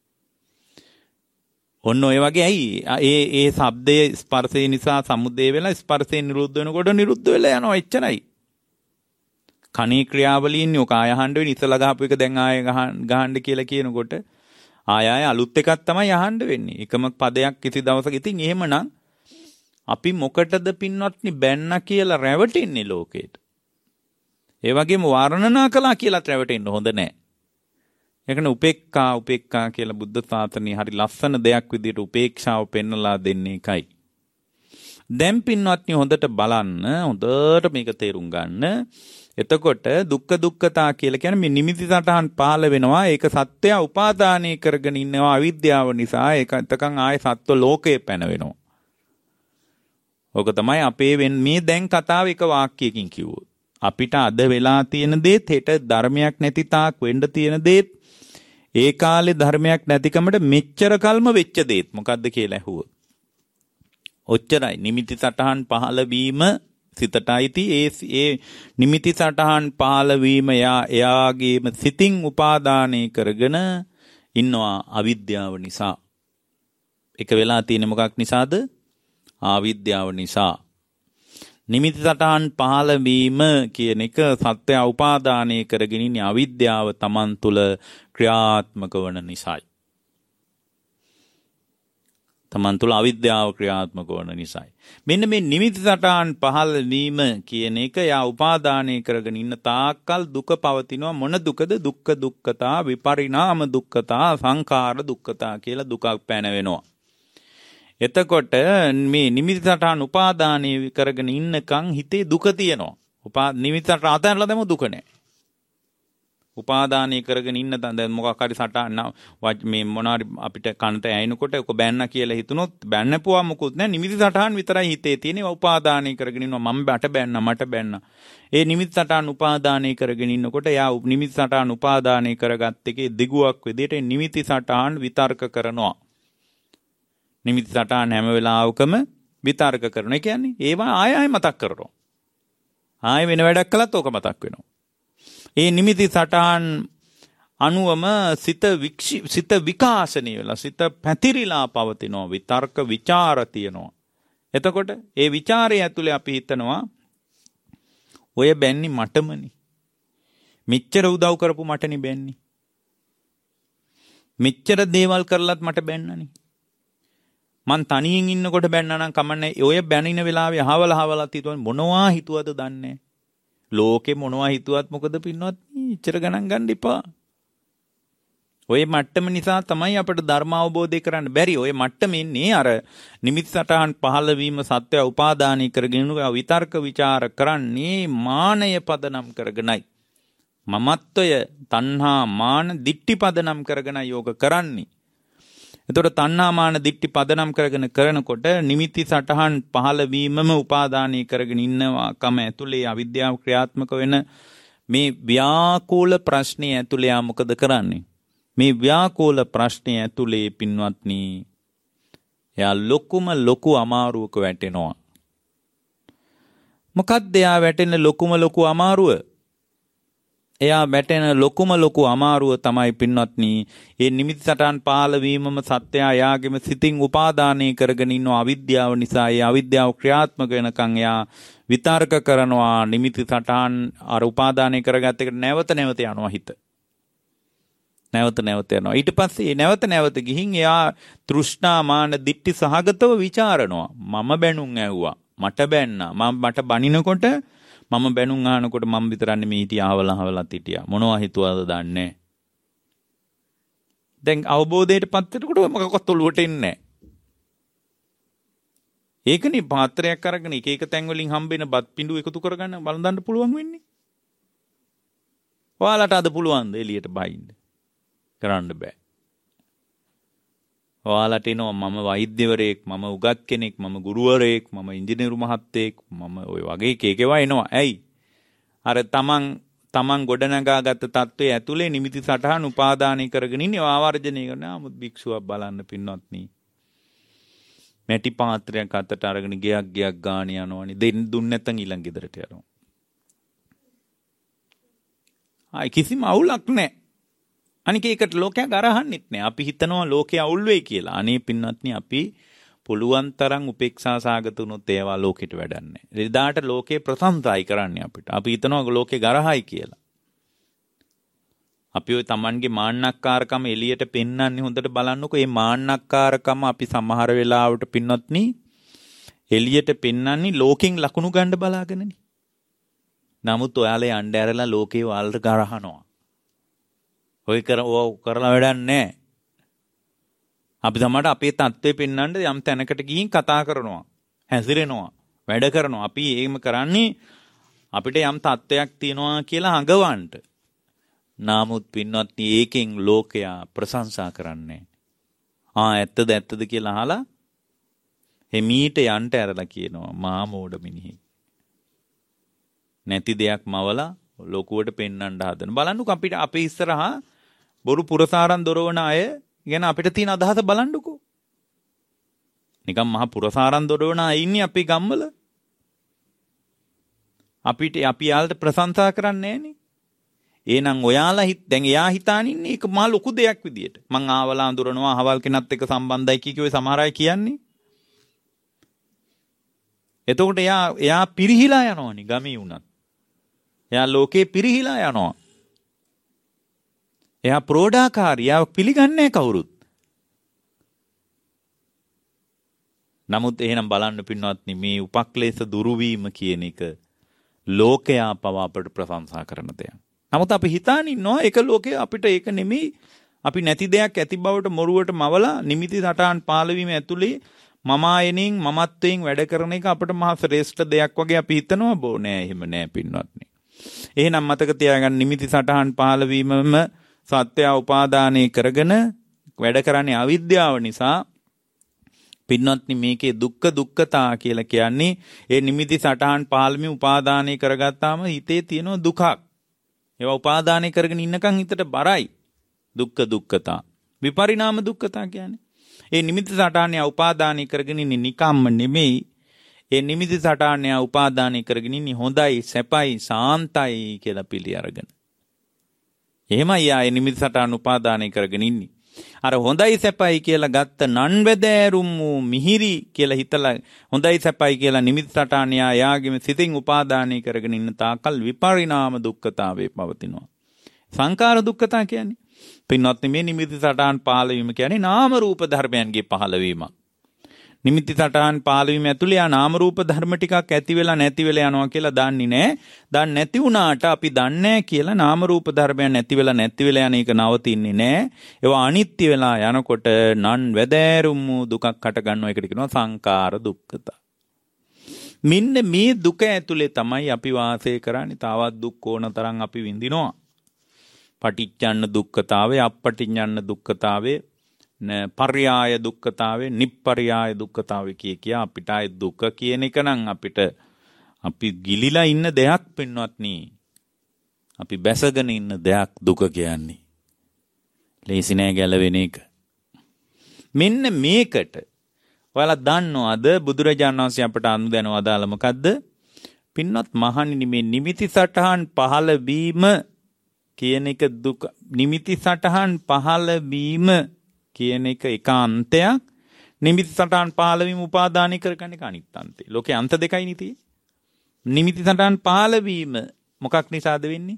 ඔන්න ඔය වගේ ඇයි ඒ ශබ්දයේ ස්පර්ශය නිසා සමුදේ වෙලා ස්පර්ශයෙන් නිරුද්ධ වෙනකොට නිරුද්ධ වෙලා යනවා. එච්චරයි. කණේ ක්‍රියාවලියින් ඔක ආය අහන්න වෙන්නේ. ඉස්සලා ගහපු එක දැන් ආය ගහන්න කියලා කියනකොට ආය අලුත් එකක් තමයි අහන්න වෙන්නේ. එකම පදයක් කිසි දවසක. ඉතින් එහෙමනම් අපි මොකටද පින්වත්නි බැන්න කියලා රැවටෙන්නේ ලෝකෙට? ඒ වගේම වර්ණනා කළා කියලා රැවටෙන්න හොඳ නැහැ. ඒකන උපේක්ඛා කියලා බුද්ධ ශාසනයේ හරි ලස්සන දෙයක් විදිහට උපේක්ෂාව පෙන්වලා දෙන්නේ එකයි. දැන් පින්වත්නි හොඳට බලන්න, හොඳට මේක තේරුම් ගන්න. එතකොට දුක්ඛ දුක්ඛතා කියලා කියන්නේ මේ නිමිති සටහන් පහළ වෙනවා. ඒක සත්‍යය උපාදානය කරගෙන ඉන්නවා අවිද්‍යාව නිසා. ඒක එතකන් ආයේ සත්ව ලෝකේ පැනවෙනවා. ඕක තමයි අපේ මේ දැන් කතාව එක වාක්‍යයකින් කිව්වොත්. අපිට අද වෙලා තියෙන දේත් හෙට ධර්මයක් නැති තාක් වෙන්න තියෙන දේත් ඒ කාලේ ධර්මයක් නැතිකමට මෙච්චර කල්ම වෙච්ච දේත් මොකද්ද කියලා ඇහුවොත්. ඔච්චරයි. නිමිති සටහන් පහළ වීම සිතටයි ඒ නිමිති සටහන් පහළ වීම එයාගේම සිතින් උපාදානය කරගෙන ඉන්නවා අවිද්‍යාව නිසා. ඒක වෙලා තියෙන්නේ මොකක් නිසාද? අවිද්‍යාව නිසා. නිමිති සටහන් පහළ වීම කියන එක සත්‍ය උපාදානය කරගෙන ඉන්නේ අවිද්‍යාව Taman තුල ක්‍රියාත්මක වන නිසායි. Taman තුල අවිද්‍යාව ක්‍රියාත්මක වන නිසායි. මෙන්න මේ නිමිති සටහන් පහළ වීම කියන එක යා උපාදානය කරගෙන ඉන්න තාක්කල් දුක පවතිනවා. මොන දුකද? දුක්ඛ දුක්ඛතා, විපරිණාම දුක්ඛතා, සංඛාර දුක්ඛතා කියලා දුකක් පැනවෙනවා. එතකොට මේ නිමිති සටහන් උපාදානය කරගෙන ඉන්නකන් හිතේ දුක තියෙනවා. නිමිති සටහන් අතහැරලා දැම්ම දුක නැහැ. උපාදානය කරගෙන ඉන්න දැන් මොකක් හරි සටහන් මේ මොනාරි අපිට කනට ඇයෙනකොට ඔක බැන්න කියලා හිතුනොත් බැන්නපුවා මොකුත් නැහැ. නිමිති සටහන් විතරයි හිතේ තියෙන්නේ. උපාදානය කරගෙන ඉන්නවා. මම බට බැන්න, මට බැන්න. ඒ නිමිති සටහන් උපාදානය කරගෙන ඉන්නකොට යා නිමිති සටහන් උපාදානය කරගත්ත එකේ දිගුවක් විදිහට නිමිති සටහන් විතර්ක කරනවා. නිමිති සටහන් හැම වෙලාවකම විතර්ක කරනවා. ඒ කියන්නේ ඒවා ආයෙ මතක් කරනවා. ආයෙ වෙන වැඩක් කළත් ඕක මතක් වෙනවා. ඒ නිමිති සටහන් අනුවම සිත විකාශනය වෙලා සිත පැතිරිලා පවතිනවා. විතර්ක ਵਿਚාර තියෙනවා. එතකොට ඒ ਵਿਚාරය ඇතුලේ අපි හිතනවා ඔය බැන්නි මටමනි. මෙච්චර උදව් කරපු මටනි බැන්නි. මෙච්චර දේවල් කරලත් මට බැන්නනි. මං තනියෙන් ඉන්නකොට බැන්නා නම් කමන්නේ. ඔය බැනින වෙලාවේ අහවලත් හිතුවා මොනවා හිතුවද දන්නේ. ලෝකේ මොනවා හිතුවත් මොකද පින්නවත් ඉච්චර ගණන් ගන්න එපා. ඔය මට්ටම නිසා තමයි අපිට ධර්ම අවබෝධය කරන්න බැරි. ඔය මට්ටම ඉන්නේ අර නිමිති සටහන් පහළ වීම සත්‍ය උපාදානී කරගෙන විතර්ක ਵਿਚාර කරන්නේ මානය පදනම් කරගෙනයි. මමත්වය තණ්හා මාන දිට්ටි පදනම් කරගෙන යෝග කරන්නේ. එතකොට තණ්හා මාන දිට්ටි පදනම් කරගෙන කරනකොට නිමිති සටහන් පහළ වීමම උපාදානී කරගෙන ඉන්නවා කම ඇතුලේ අවිද්‍යාව ක්‍රියාත්මක වෙන මේ ව්‍යාකූල ප්‍රශ්නේ ඇතුලේ මොකද කරන්නේ? මේ ව්‍යාකූල ප්‍රශ්නේ ඇතුලේ පින්වත්නි එයා ලොකු අමාරුවක වැටෙනවා. මොකක්ද එයා වැටෙන ලොකු අමාරුව? එයා වැටෙන ලොකු අමාරුව තමයි පින්වත්නි ඒ නිමිති සටහන් පහළ වීමම සත්‍යය යාගෙම සිතින් උපාදානය කරගෙන ඉන්න අවිද්‍යාව නිසා. ඒ අවිද්‍යාව ක්‍රියාත්මක වෙනකන් එයා විතර්ක කරනවා. නිමිති සටහන් අර උපාදානය කරගත්ත එකට නැවත යනවා හිත. නැවත යනවා. ඊට පස්සේ නැවත ගිහින් එයා තෘෂ්ණා මාන දිට්ටි සහගතව ਵਿਚාරනවා. මම බැනුම් ඇව්වා. මට බැන්නා. මට බනිනකොට මම බැනුම් අහනකොට මම විතරන්නේ මේ හිටිය අහවලත් හිටියා. මොනවා හිතුවද දන්නේ. දැන් අවබෝධයටපත් වෙනකොට මොකක්වත් ඔලුවට එන්නේ නැහැ. ඒකනේ පාත්‍රයක් අරගෙන එක තැන් වලින් හම්බෙන බත් පිඬු එකතු කරගන්න බලන් පුළුවන් වෙන්නේ. ඔයාලට අද පුළුවන්ද එළියට බහින්න? කරන්න බෑ. ඔයාලට එනවා මම වෛද්‍යවරයෙක්, මම උගත් කෙනෙක්, මම ගුරුවරයෙක්, මම ඉංජිනේරු මහත්තයෙක්, මම ওই වගේ කේකේවා එනවා. ඇයි? අර තමන් ගොඩනගාගත්ත තත්ත්වයේ ඇතුලේ නිමිති සටහන් උපාදානය කරගෙන ඉන්නේ ආවර්ජනය කරන 아무ත් භික්ෂුවක් බලන්න පින්වත්නි. මැටි පාත්‍රයක් අතට අරගෙන ගියක් ගාන යනවනේ. දුන්නේ නැත්නම් ඊළඟ ගෙදරට යනවා. කිසිම අවුලක් නැහැ. අනික ඒකට ලෝකයා ගරහන්නෙත් නෑ. අපි හිතනවා ලෝකයා අවුල් වෙයි කියලා. අනේ පින්වත්නි අපි පුළුවන් තරම් උපේක්ෂා සාගත වුණොත් ඒවා ලෝකෙට වැඩක් නෑ. එදාට ලෝකේ ප්‍රසන්නයි කරන්නේ අපිට. අපි හිතනවා ලෝකේ ගරහයි කියලා. අපි ඔය Tamanගේ මාන්නක්කාරකම එළියට පෙන්වන්නේ හොඳට බලන්නකො. මේ මාන්නක්කාරකම අපි සමහර වෙලාවට පින්වත්නි එළියට පෙන්වන්නේ ලෝකෙන් ලකුණු ගන්න බලාගෙනනේ. නමුත් ඔයාලා යන්න ඇරලා ලෝකේ වලට ගරහනවා. ඔය කරලා වැඩක් නැහැ. අපි තමයි අපේ தත්ත්වය පෙන්වන්න යම් තැනකට ගිහින් කතා කරනවා. හැසිරෙනවා, වැඩ කරනවා. අපි එහෙම කරන්නේ අපිට යම් තත්ත්වයක් තියෙනවා කියලා හඟවන්න. නමුත් පින්වත්නි ඒකෙන් ලෝකයා ප්‍රශංසා කරන්නේ. ඇත්තද කියලා අහලා එමීට යන්ට ඇරලා කියනවා මා මෝඩ මිනිහෙක්. නැති දෙයක් මවලා ලොකුවට පෙන්වන්න හදන. බලන්නකෝ අපිට අපේ ඉස්සරහා බොරු පුරසාරන් දොරවන අය ගැන අපිට තියෙන අදහස බලන්නකෝ. නිකම් මහ පුරසාරන් දොරවන අය ඉන්නේ අපේ ගම්වල. අපි යාළට ප්‍රශංසා කරන්නේ නැහනේ. එහෙනම් ඔයාලා දැන් එයා හිතාන ඉන්නේ ඒක මහ ලොකු දෙයක් විදියට. මං ආවලා අඳුරනවා අහවල් කෙනත් එක්ක සම්බන්ධයි කිව්වේ සමහර අය කියන්නේ. එතකොට එයා පිරිහිලා යනවනේ ගමේ වුණත්. එයා ලෝකේ පිරිහිලා යනවා. එයා ප්‍රෝඩාකාරී. එයා පිළිගන්නේ කවුරුත්. නමුත් එහෙනම් බලන්න පින්වත්නි මේ උපක්ලේශ දුරු වීම කියන එක ලෝකයා පවා අපට ප්‍රශංසා කරන දෙයක්. නමුත් අපි හිතාන ඉන්නවා ඒක ලෝකේ අපිට ඒක නෙමෙයි. අපි නැති දෙයක් ඇති බවට මොරුවට මවලා නිමිති සටහන් පාලවීම ඇතුලේ මම ආයෙනින් මමත්වයෙන් වැඩ කරන එක අපිට මහා ශ්‍රේෂ්ඨ දෙයක් වගේ අපි හිතනවා. බෝ නෑ එහෙම නෑ පින්වත්නි. එහෙනම් මතක තියාගන්න නිමිති සටහන් පාලවීමම සත්‍ය උපාදානය කරගෙන වැඩ කරන්නේ අවිද්‍යාව නිසා. පින්වත්නි මේකේ දුක්ඛතා කියලා කියන්නේ ඒ නිමිති සටහන් පාලවීම උපාදානය කරගත්තාම හිතේ තියෙන දුකක්. ඒවා උපාදානය කරගෙන ඉන්නකන් හිතට බරයි. දුක්ඛතා. විපරිණාම දුක්ඛතා කියන්නේ ඒ නිමිති සටහන් උපාදානය කරගෙන ඉන්නේ නිකම්ම නෙමෙයි. ඒ නිමිති සටහන් උපාදානය කරගෙන ඉන්නේ හොඳයි, සැපයි, සාන්තයි කියලා පිළි අරගෙන. එහෙමයි ආ ඒ නිමිති සටහන් උපාදානය කරගෙන ඉන්නේ. අර හොඳයි සැපයි කියලා ගත්ත නන්වැදෑරුම් වූ මිහිරි කියලා හිතලා හොඳයි සැපයි කියලා නිමිති සටහන් යාගේම සිතින් උපාදානය කරගෙන ඉන්න තාකල් විපරිණාම දුක්ඛතාවේ පවතිනවා. සංකාර දුක්ඛතා කියන්නේ පින්වත්නි මේ නිමිති සටහන් පහළවීම කියන්නේ නාම රූප ධර්මයන්ගේ පහළවීම. නිමිති සටහන් පහළවීම ඇතුළේ ආ නාම රූප ධර්ම ටිකක් ඇති වෙලා නැති වෙලා යනවා කියලා දන්නේ නැහැ. දැන් නැති වුණාට අපි දන්නේ කියලා නාම රූප ධර්මයන් නැති වෙලා යන එක නවතින්නේ නැහැ. ඒවා අනිත්‍ය වෙලා යනකොට නන් වැදෑරුම් දුකක් හට ගන්නවා. ඒකට කියනවා සංකාර දුක්ඛතා. මෙන්න මේ දුක ඇතුලේ තමයි අපි වාසය කරන්නේ. තවත් දුක් ඕන තරම් අපි විඳිනවා. පටිච්චන්න දුක්ඛතාවේ, අපටිච්චන්න දුක්ඛතාවේ, පර්යාය දුක්ඛතාවේ, නිප්පර්යාය දුක්ඛතාවේ කිය අපිට ආය දුක කියන එක නම් අපි ගිලිලා ඉන්න දෙයක් පින්වත්නි. අපි බැසගෙන ඉන්න දෙයක් දුක කියන්නේ. ලේසි නෑ ගැලවෙන එක. මෙන්න මේකට ඔයාලා දන්නවද බුදුරජාණන් වහන්සේ අපට අනුදැනව අදාළ මොකද්ද? පින්වත් මහණෙනි මේ නිමිති සටහන් පහළ වීම කියන එක දුක. නිමිති සටහන් පහළ වීම කියන එක අන්තයක්. නිමිති සටහන් පහළ වීම උපාදානය කරගන්න එක අනිත් අන්තය. ලෝකේ අන්ත දෙකයි නේ තියෙන්නේ. නිමිති සටහන් පහළ වීම මොකක් නිසාද වෙන්නේ?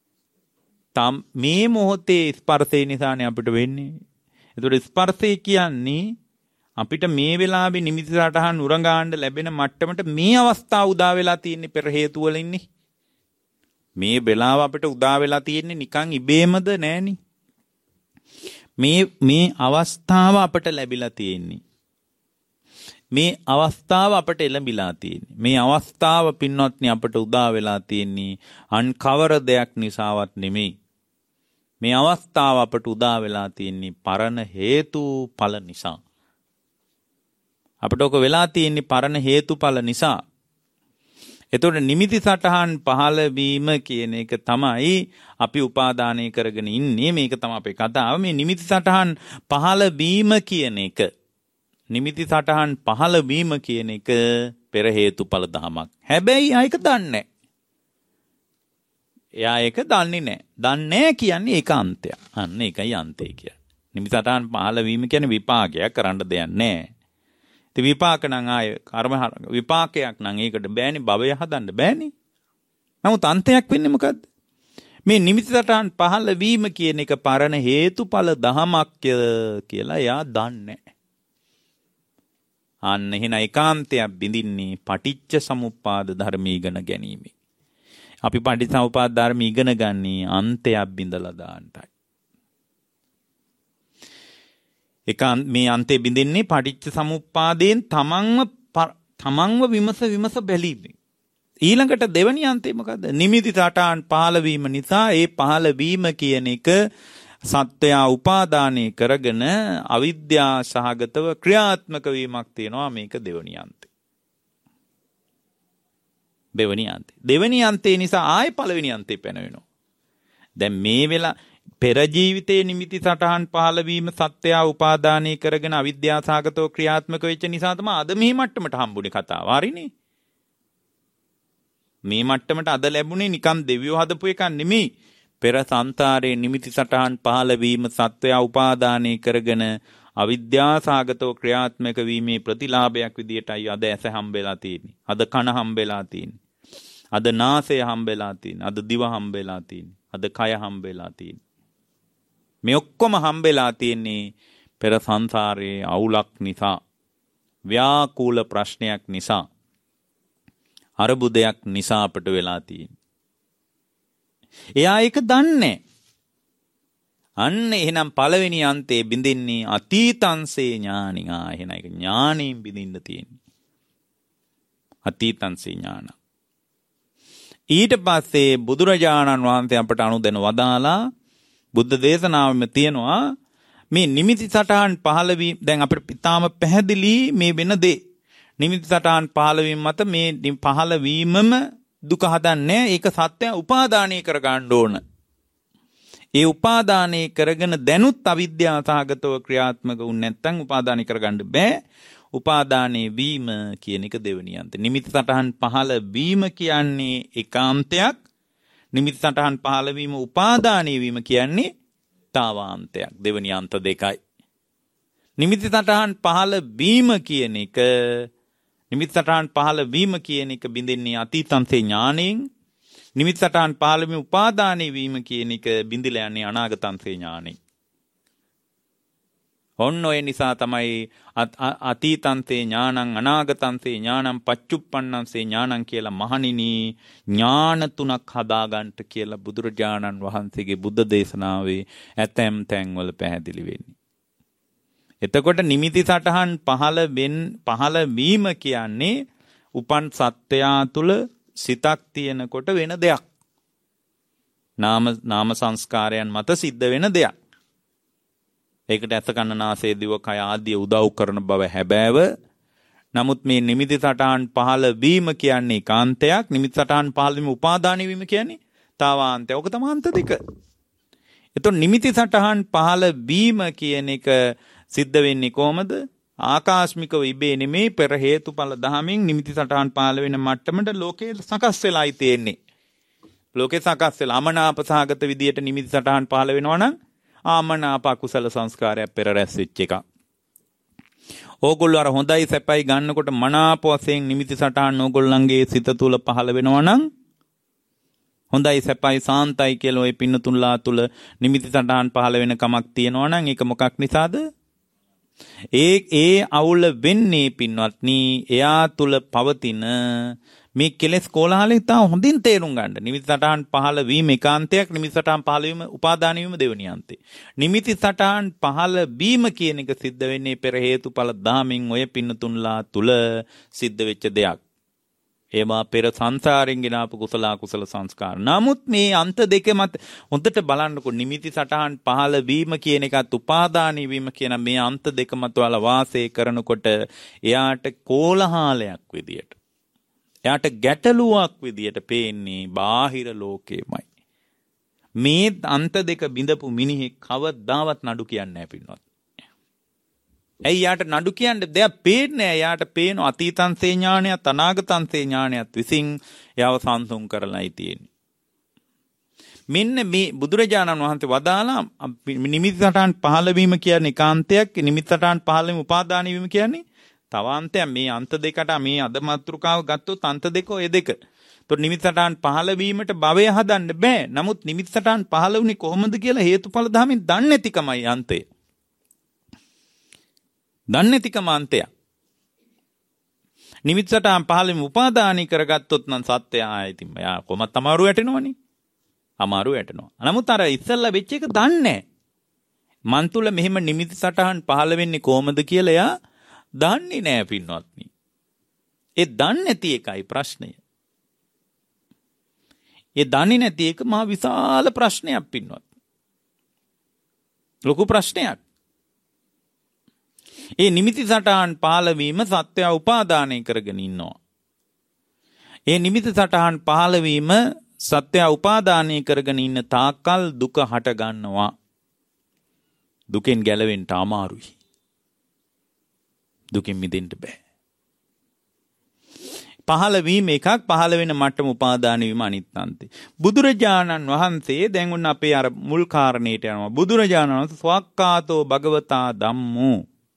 මේ මොහොතේ ස්පර්ශය නිසානේ අපිට වෙන්නේ. ඒතකොට ස්පර්ශය කියන්නේ අපිට මේ වෙලාවේ නිමිති සටහන් උරඟාන්න ලැබෙන මට්ටමට මේ අවස්ථාව උදා වෙලා තියෙන්නේ පෙර හේතු වල ඉන්නේ. මේ වෙලාව අපිට උදා වෙලා තියෙන්නේ නිකන් ඉබේමද නෑනේ. මේ අවස්ථාව අපට ලැබිලා තියෙන්නේ. මේ අවස්ථාව අපට එළඹිලා තියෙන්නේ. මේ අවස්ථාව පින්වත්නි අපට උදා වෙලා තියෙන්නේ අන් කවර දෙයක් නිසාවත් නෙමෙයි. මේ අවස්ථාව අපට උදා වෙලා තියෙන්නේ පරණ හේතුඵල නිසා. අපට ඔක වෙලා තියෙන්නේ පරණ හේතුඵල නිසා. එතකොට නිමිති සටහන් පහළ වීම කියන එක තමයි අපි උපාදානය කරගෙන ඉන්නේ. මේක තමයි අපේ කතාව. මේ නිමිති සටහන් පහළ වීම කියන එක නිමිති සටහන් පහළ වීම කියන එක පෙර හේතුඵල ධමයක්. හැබැයි ආයක දන්නේ. එයා ඒක දන්නේ නැහැ. දන්නේ කියන්නේ ඒක අන්තයක්. අන්න ඒකයි අන්තය කියන්නේ. නිමිති සටහන් පහළ වීම කියන්නේ විපාකයක් කරන්න දෙයක් නැහැ. ඉතින් විපාක නම් ආය කර්ම විපාකයක් නම් ඒකට බෑනේ භවය හදන්න බෑනේ. නමුත් අන්තයක් වෙන්නේ මොකද්ද? මේ නිමිති සටහන් පහළ වීම කියන එක පරණ හේතුඵල ධමයක් කියලා එයා දන්නේ. අන්න එහෙනම් ඒකාන්තයක් බින්දින්නේ පටිච්ච සමුප්පාද ධර්ම ඉගෙන ගැනීම. අපි පටිච්ච සමුප්පාද ධර්ම ඉගෙන ගන්නේ අන්තයක් බින්දලා දාන්නයි. මේ අන්තේ බින්දින්නේ පටිච්ච සමුප්පාදයෙන් තමන්ව විමස බැලීමේ. ඊළඟට දෙවැනි අන්තය මොකද්ද? නිමිති සටහන් පහළ වීම නිසා ඒ පහළ වීම කියන එක සත්‍යය උපාදානය කරගෙන අවිද්‍යා සහගතව ක්‍රියාත්මක වීමක් තියෙනවා. මේක දෙවැනි අන්තය. දෙවැනි අන්තේ නිසා ආයේ පළවෙනි අන්තේ පැනවෙනවා. දැන් මේ වෙලා පෙර ජීවිතයේ නිමිති සටහන් පහළ වීම සත්‍යය උපාදානය කරගෙන අවිද්‍යා සහගතව ක්‍රියාත්මක වෙච්ච නිසා තමයි අද මේ මට්ටමට හම්බුනේ කතාව. හරිනේ. මේ මට්ටමට අද ලැබුණේ නිකම් දෙවියෝ හදපු එකක් නෙමෙයි. පෙර සංසාරයේ නිමිති සටහන් පහළ වීම සත්‍යය උපාදානය කරගෙන අවිද්‍යා සහගතව ක්‍රියාත්මක වීමේ ප්‍රතිලාභයක් විදියටයි අද ඇස හම්බෙලා තියෙන්නේ. අද කන හම්බෙලා තියෙන්නේ. අද නාසය හම්බෙලා තියෙන්නේ. අද දිව හම්බෙලා තියෙන්නේ. අද කය හම්බෙලා තියෙන්නේ. මේ ඔක්කොම හම්බෙලා තියෙන්නේ පෙර සංසාරයේ අවුලක් නිසා, ව්‍යාකූල ප්‍රශ්නයක් නිසා, අරබුදයක් නිසා අපට වෙලා තියෙන්නේ. එයා ඒක දන්නේ. අන්න එහෙනම් පළවෙනි අන්තේ බින්දින්නේ අතීතංසේ ඥානින්. එහෙනම් ඒක ඥාණයෙන් බින්දින්න තියෙන්නේ. අතීතංසේ ඥාන. ඊට පස්සේ බුදුරජාණන් වහන්සේ අපට අනුදැන වදාලා බුද්ධ දේශනාවෙම තියෙනවා මේ නිමිති සටහන් පහළ වීම. දැන් අපිට ඉතාම පැහැදිලි මේ වෙන දේ. නිමිති සටහන් පහළ වීම මත මේ පහළ වීමම දුක හදන්නේ. ඒක සත්‍ය උපාදානය කර ගන්න ඕන. ඒ උපාදානය කරගෙන දැනුත් අවිද්‍යා සහගතව ක්‍රියාත්මක වුනේ නැත්නම් උපාදානය කරගන්න බෑ. උපාදානයේ වීම කියන එක දෙවෙනි අන්තය. නිමිති සටහන් පහළ වීම කියන්නේ ඒකාන්තයක්. නිමිති සටහන් පහළ වීම උපාදානයේ වීම කියන්නේ තාවාන්තයක්. දෙවෙනි අන්ත දෙකයි. නිමිති සටහන් පහළ වීම කියන එක බින්දින්නේ අතීතංසේ ඥාණයෙන්. නිමිති සටහන් පහළ වීම උපාදානයේ වීම කියන එක බින්දිලා යන්නේ අනාගතංසේ ඥාණයෙන්. ඔන්න ඔය නිසා තමයි අතීතංසේ ඥානං අනාගතංසේ ඥානං පච්චුප්පන්නංසේ ඥානං කියලා මහණෙනි ඥාන තුනක් හදාගන්න කියලා බුදුරජාණන් වහන්සේගේ බුද්ධ දේශනාවේ ඇතැම් තැන්වල පැහැදිලි වෙන්නේ. එතකොට නිමිති සටහන් පහළ වීම කියන්නේ උපන් සත්‍යයා තුල සිතක් තියෙනකොට වෙන දෙයක්. නාම සංස්කාරයන් මත සිද්ධ වෙන දෙයක්. ඒකට ඇස කන නාසය දිව කය ආදී උදව් කරන බව හැබෑව. නමුත් මේ නිමිති සටහන් පහළ වීම කියන්නේ කාන්තයක්. නිමිති සටහන් පහළ වීම උපාදානය වීම කියන්නේ තාවාන්තය. ඔක තමයි අන්ත දෙක. එතකොට නිමිති සටහන් පහළ වීම කියන එක සිද්ධ වෙන්නේ කොහමද? ආකාශමිකව ඉබේ නෙමේ පෙර හේතුඵල දහමින් නිමිති සටහන් පහළ වෙන මට්ටමට ලෝකේ සකස් වෙලායි තියෙන්නේ. ලෝකේ සකස් වෙලා අමනාප සහගත විදියට නිමිති සටහන් පහළ වෙනවා නම් ආමනාප අකුසල සංස්කාරයක් පෙර රැස් වෙච්ච එක. ඕගොල්ලෝ අර හොඳයි සැපයි ගන්නකොට මනාප වශයෙන් නිමිති සටහන් ඕගොල්ලන්ගේ සිත තුළ පහළ වෙනවා නම් හොඳයි සැපයි සාන්තයි කියලා ওই පින්නතුන්ලා තුළ නිමිති සටහන් පහළ වෙන කමක් තියෙනවා නම් ඒක මොකක් නිසාද? ඒ අවුල වෙන්නේ පින්වත්නි එයා තුළ පවතින මේ කෙලෙස් කෝලහලෙ තා හොඳින් තේරුම් ගන්න. නිමිති සටහන් පහළ වීම ඒකාන්තයක්. නිමිති සටහන් පහළ වීම උපාදාන වීම දෙවෙනි අන්තේ. නිමිති සටහන් පහළ වීම කියන එක සිද්ධ වෙන්නේ පෙර හේතුඵල ධාමින් ඔය පින්නතුන්ලා තුල සිද්ධ වෙච්ච දෙයක්. ඒවා පෙර සංසාරෙන් ගෙන ආපු කුසල අකුසල සංස්කාර. නමුත් මේ අන්ත දෙක මත හොඳට බලන්නකො නිමිති සටහන් පහළ වීම කියන එකත් උපාදාන වීම කියන මේ අන්ත දෙක මත වල වාසය කරනකොට එයාට කෝලහලයක් විදියට එයාට ගැටලුවක් විදියට පේන්නේ බාහිර ලෝකෙමයි. මේ අන්ත දෙක බිඳපු මිනිහෙක් කවදාවත් නඩු කියන්නේ නැහැ පින්වත්. ඇයි යාට නඩු කියන්නේ දෙයක් පේන්නේ නැහැ. යාට පේන අතීතංසේ ඥානයත් අනාගතංසේ ඥානයත් විසින් යව සංසුන් කරලායි තියෙන්නේ. මෙන්න මේ බුදුරජාණන් වහන්සේ වදාලා නිමිති සටහන් පහළ වීම කියන්නේ කාන්තයක්. නිමිති සටහන් පහළ වීම උපාදාන වීම කියන්නේ තවාන්තයක්. මේ අන්ත දෙකට මේ අද මාතෘකාව ගත්තොත් අන්ත දෙක ඔය දෙක. તો නිමිති සටහන් පහළ වීමට භවය හදන්න බෑ. නමුත් නිමිති සටහන් පහළ වුණේ කොහොමද කියලා හේතුඵල ධමෙන් දන්නේ නැතිකමයි අන්තය. දන්නේ නැතිකම අන්තය. නිමිති සටහන් පහළ වීම උපාදානී කරගත්තොත් නම් සත්‍යය ආයිතින් යා කොහොමත් අමාරු වැටෙනවනේ. අමාරු වැටෙනවා. නමුත් අර ඉස්සල්ලා වෙච්ච එක දන්නේ නැහැ. මන් තුල මෙහෙම නිමිති සටහන් පහළ වෙන්නේ කොහොමද කියලා එයා දන්නේ නැහැ පින්වත්නි. ඒ දන්නේ නැති එකයි ප්‍රශ්නය. ඒ දන්නේ නැති එක මහා විශාල ප්‍රශ්නයක් පින්වත්. ලොකු ප්‍රශ්නයක්. ඒ නිමිති සටහන් පහළවීම සත්‍යය උපාදානය කරගෙන ඉන්නවා. ඒ නිමිති සටහන් පහළවීම සත්‍යය උපාදානය කරගෙන ඉන්න තාක්කල් දුක හට ගන්නවා. දුකෙන් ගැලවෙන්න අමාරුයි. දුකින් මිදෙන්න බෑ. පහළ වීම එකක්, පහළ වෙන මට්ටම උපාදාන වීම අනිත් අන්තේ. බුදුරජාණන් වහන්සේ දැන් උන් අපේ අර මුල් කාරණේට යනවා. බුදුරජාණන් වහන්සේ ස්වක්කාතෝ භගවතා ධම්මෝ.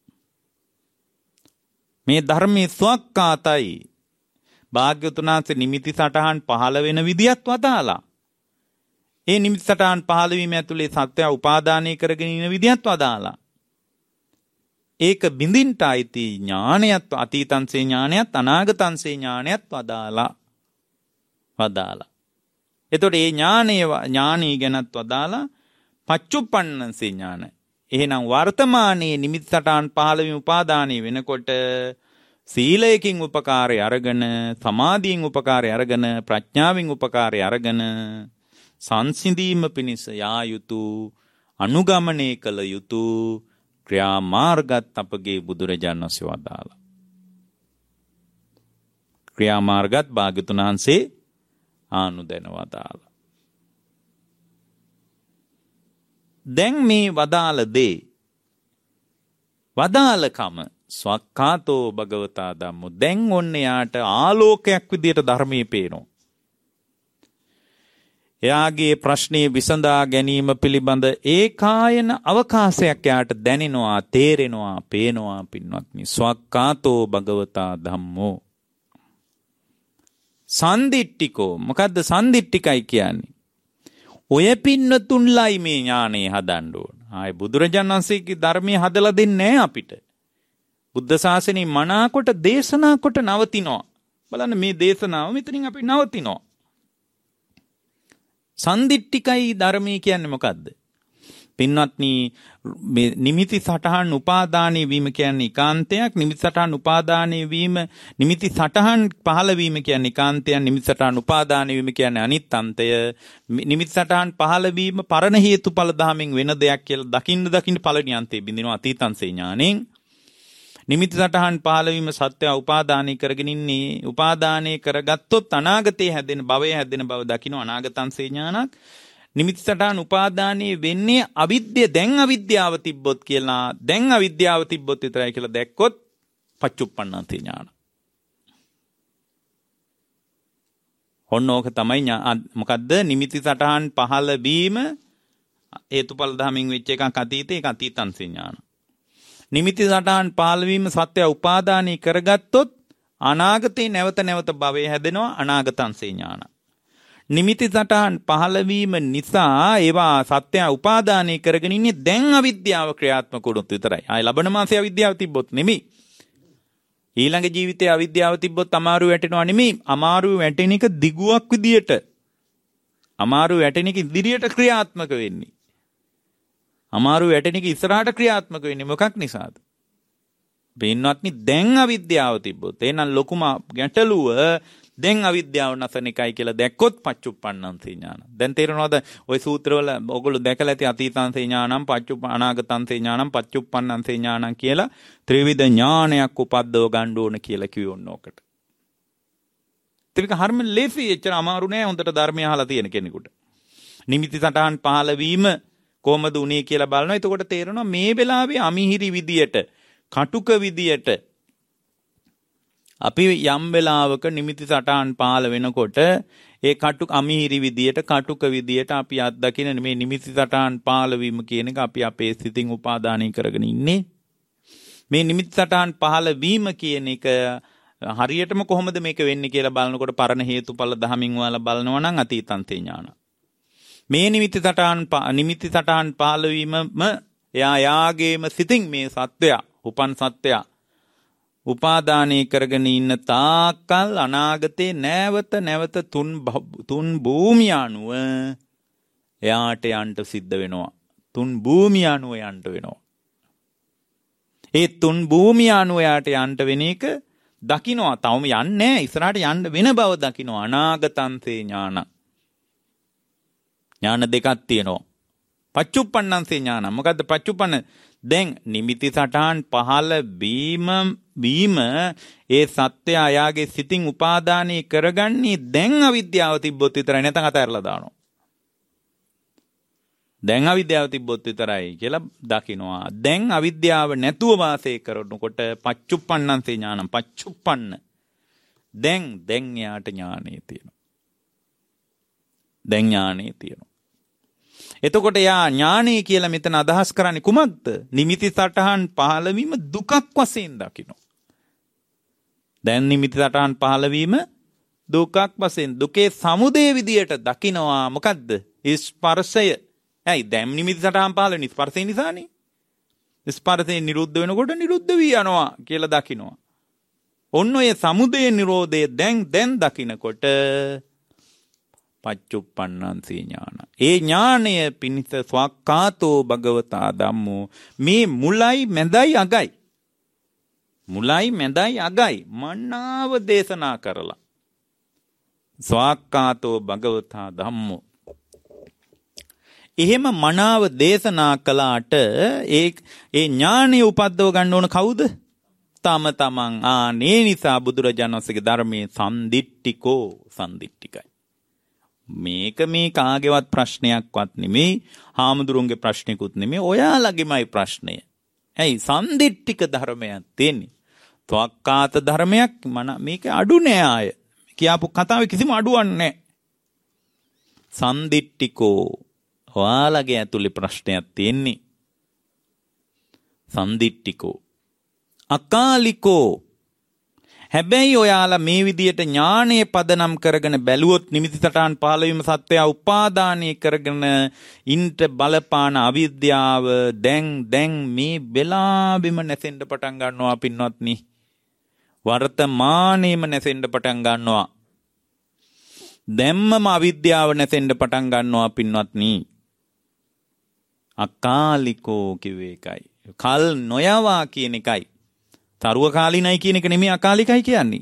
මේ ධර්මයේ ස්වක්කාතයි. භාග්‍යවතුන් වහන්සේ නිමිති සටහන් පහළ වෙන විදියත් වදාලා. ඒ නිමිති සටහන් පහළ වීම ඇතුලේ සත්‍ය උපාදානය කරගෙන ඉන්න විදියත් වදාලා. ඒක බිඳින්ට අයිති ඥානයත් අතීතංසේ ඥානයත් අනාගතංසේ ඥානයත් වදාලා. එතකොට මේ ඥානීය ගැනත් වදාලා පච්චුප්පන්නංසේ ඥාන. එහෙනම් වර්තමානයේ නිමිති සටහන් පහළ වීම උපාදානය වෙනකොට සීලයෙන් උපකාරය අරගෙන, සමාධියෙන් උපකාරය අරගෙන, ප්‍රඥාවෙන් උපකාරය අරගෙන සංසිඳීම පිණිස යා යුතු, අනුගමනය කළ යුතු ක්‍රියාමාර්ගත් අපගේ බුදුරජාණන් වහන්සේ වදාලා. ක්‍රියාමාර්ගත් භාග්‍යවතුන් වහන්සේ ආනුදැන වදාලා. දැන් මේ වදාළ දේ වදාළකම ස්වක්කාතෝ භගවතා ධම්මෝ. දැන් ඔන්න යාට ආලෝකයක් විදියට ධර්මයේ පේනවා. එයාගේ ප්‍රශ්නේ විසඳා ගැනීම පිළිබඳ ඒකායන අවකාශයක් යාට දැනෙනවා, තේරෙනවා, පේනවා පින්වත්නි. ස්වක්කාතෝ භගවතා ධම්මෝ. සන්දිට්ඨිකෝ. මොකද්ද සන්දිට්ඨිකයි කියන්නේ? ඔය පින්නතුන්ලයි මේ ඥානෙ හදන්න ඕන. ආයේ බුදුරජාණන් වහන්සේගේ ධර්මයේ හදලා දෙන්නේ නැහැ අපිට. බුද්ධ ශාසනය මනාකොට දේශනා කොට නවතිනවා. බලන්න මේ දේශනාව මෙතනින් අපි නවතිනවා. සන්දිට්ඨිකයි ධර්මයේ කියන්නේ මොකද්ද? පින්වත්නි, මේ නිමිති සටහන් උපාදානයේ වීම කියන්නේ ඒකාන්තයක්. නිමිති සටහන් උපාදානයේ වීම, නිමිති සටහන් පහළ වීම කියන්නේ ඒකාන්තයක්. නිමිති සටහන් උපාදානයේ වීම කියන්නේ අනිත් අන්තය. නිමිති සටහන් පහළ වීම පරණ හේතුඵල ධමයෙන් වෙන දෙයක් කියලා දකින්න පළවෙනි අන්තේ බින්දිනවා අතීතංසේ ඥාණයෙන්. නිමිති සටහන් පහළ වීම සත්‍ය උපාදානය කරගෙන ඉන්නේ. උපාදානය කරගත්තොත් අනාගතයේ හැදෙන භවයේ හැදෙන බව දකින්න අනාගතංසේ ඥානක්. නිමිති සටහන් උපාදානයේ වෙන්නේ අවිද්‍ය. දැන් අවිද්‍යාව තිබ්බොත් කියලා, දැන් අවිද්‍යාව තිබ්බොත් විතරයි කියලා දැක්කොත් පච්චුප්පන්නන්ති ඥාන. ඔන්න ඕක තමයි මොකද්ද? නිමිති සටහන් පහළ වීම හේතුඵල ධමයෙන් වෙච්ච එකක් අතීතේ, ඒක අතීතංසේ ඥාන. නිමිති සටහන් පහළ වීම සත්‍ය උපාදානය කරගත්තොත් අනාගතේ නැවත නැවත භවයේ හැදෙනවා අනාගතංසේ ඥාන. නිමිති සටහන් පහළ වීම නිසා ඒවා සත්‍ය උපාදානය කරගෙන ඉන්නේ දැන් අවිද්‍යාව ක්‍රියාත්මක වුණොත් විතරයි. ආයි ලබන මාසේ අවිද්‍යාව තිබ්බොත් නෙමෙයි. ඊළඟ ජීවිතේ අවිද්‍යාව තිබ්බොත් අමාරු වැටෙනවා නෙමෙයි. අමාරු වැටෙන එක දිගුවක් විදියට. අමාරු වැටෙන එක ඉදිරියට ක්‍රියාත්මක වෙන්නේ. අමාරු වැටෙන එක ඉස්සරහට ක්‍රියාත්මක වෙන්නේ මොකක් නිසාද? පින්වත්නි, දැන් අවිද්‍යාව තිබ්බොත් එහෙනම් ලොකුම ගැටලුව දැන් අවිද්‍යාව නැසන එකයි කියලා දැක්කොත් පච්චුප්පන්නන්සේ ඥාන. දැන් තේරෙනවද? ওই සූත්‍රවල ඔයගොල්ලෝ දැකලා ඇති අතීතංසේ ඥානම්, අනාගතංසේ ඥානම්, පච්චුප්පන්නන්සේ ඥානම් කියලා ත්‍රිවිධ ඥානයක් උපද්දව ගන්න ඕන කියලා කිව්වොත් ඕකට. ඒක හරිම ලේසි, එච්චර අමාරු නෑ හොඳට ධර්මය අහලා තියෙන කෙනෙකුට. නිමිති සටහන් පහළ වීම කොහමද උනේ කියලා බලනවා. එතකොට තේරෙනවා මේ වෙලාවේ අමිහිරි විදියට, කටුක විදියට අපි යම් වෙලාවක නිමිති සටහන් පහළ වෙනකොට ඒ අමිහිරි විදියට, කටුක විදියට අපි අත්දකින මේ නිමිති සටහන් පහළ වීම කියන එක අපි අපේ සිතින් උපාදානය කරගෙන ඉන්නේ. මේ නිමිති සටහන් පහළ වීම කියන එක හරියටම කොහොමද මේක වෙන්නේ කියලා බලනකොට පරණ හේතුඵල ධමමින් වල බලනවා නම් අතීතංසේ ඥාන. මේ නිමිති සටහන් පහළ වීමම එයා යාගේම සිතින් මේ සත්‍යය, උපන් සත්‍යය උපාදානය කරගෙන ඉන්න තාක්කල් අනාගතේ නැවත තුන් භූමිය අනුව එයාට යන්න සිද්ධ වෙනවා. තුන් භූමිය අනුව යන්න වෙනවා. ඒ තුන් භූමිය අනුව එයාට යන්න වෙන එක දකින්නවා. තවම යන්නේ ඉස්සරහට යන්න වෙන බව දකින්නවා. අනාගතංසේ ඥාන. ඥාන දෙකක් තියෙනවා. පච්චුප්පන්නංසේ ඥාන. මොකද්ද පච්චුප්පන්න? දැන් නිමිති සටහන් පහළ වීම ඒ සත්‍ය අයාගේ සිතින් උපාදානය කරගන්නේ දැන් අවිද්‍යාව තිබ්බොත් විතරයි. නැත්නම් අතහැරලා දානවා. දැන් අවිද්‍යාව තිබ්බොත් විතරයි කියලා දකින්නවා. දැන් අවිද්‍යාව නැතුව වාසය කරනකොට පච්චුප්පන්නංසේ ඥානම්. පච්චුප්පන්න. දැන් යාට ඥානෙ තියෙනවා. දැන් ඥානෙ තියෙනවා. එතකොට යා ඥානෙ කියලා මෙතන අදහස් කරන්නේ කුමක්ද? නිමිති සටහන් පහළ වීම දුකක් වශයෙන් දකිනවා. දැන් නිමිති සටහන් පහළ වීම දුකක් වශයෙන් දුකේ සමුදය විදියට දකිනවා. මොකද්ද? ස්පර්ශය. ඇයි දැන් නිමිති සටහන් පහළ වෙන්නේ ස්පර්ශය නිසානේ. ස්පර්ශය නිරුද්ධ වෙනකොට නිරුද්ධ වී යනවා කියලා දකිනවා. ඔන්න ඔය සමුදය නිරෝධය දැන් දකිනකොට පච්චුප්පන්නංසේ ඥාන. ඒ ඥානය පිණිස ස්වක්ඛාතෝ භගවතා ධම්මෝ. මේ මුලයි මැදයි අගයි. මුලයි මැදයි අගයි මනාව දේශනා කරලා. ස්වක්ඛාතෝ භගවතා ධම්මෝ. එහෙම මනාව දේශනා කළාට ඒ ඥානය උපද්දව ගන්න ඕන කවුද? තම තමන්. ආනේ නිසා බුදුරජාණන් වහන්සේගේ ධර්මයේ සම්දිට්ඨිකයි. මේක මේ කාගේවත් ප්‍රශ්නයක්වත් නෙමෙයි. හාමුදුරුවන්ගේ ප්‍රශ්නයකුත් නෙමෙයි. ඔයාලගේමයි ප්‍රශ්නය. ඇයි සම්දිට්ඨික ධර්මයක් තියෙන්නේ? ත්වක්කාත ධර්මයක් මේක අඩු නෑ ආය. කියාපු කතාවේ කිසිම අඩුවක් නෑ. සම්දිට්ඨිකෝ ඔයාලගේ ඇතුලේ ප්‍රශ්නයක් තියෙන්නේ. සම්දිට්ඨිකෝ අකාලිකෝ. හැබැයි ඔයාලා මේ විදියට ඥානය පදනම් කරගෙන බැලුවොත් නිමිති සටහන් පහළ වීම සත්‍යය උපාදානය කරගෙන ඉන්ට බලපාන අවිද්‍යාව දැන් මේ වෙලාවෙම නැසෙන්න පටන් ගන්නවා පින්වත්නි. වර්තමානයේම නැසෙන්න පටන් ගන්නවා. දැම්මම අවිද්‍යාව නැසෙන්න පටන් ගන්නවා පින්වත්නි. අකාලිකෝ කිව්වේ එකයි. කල් නොයවා කියන එකයි. තරුව කාලිනයි කියන එක නෙමෙයි අකාලිකයි කියන්නේ.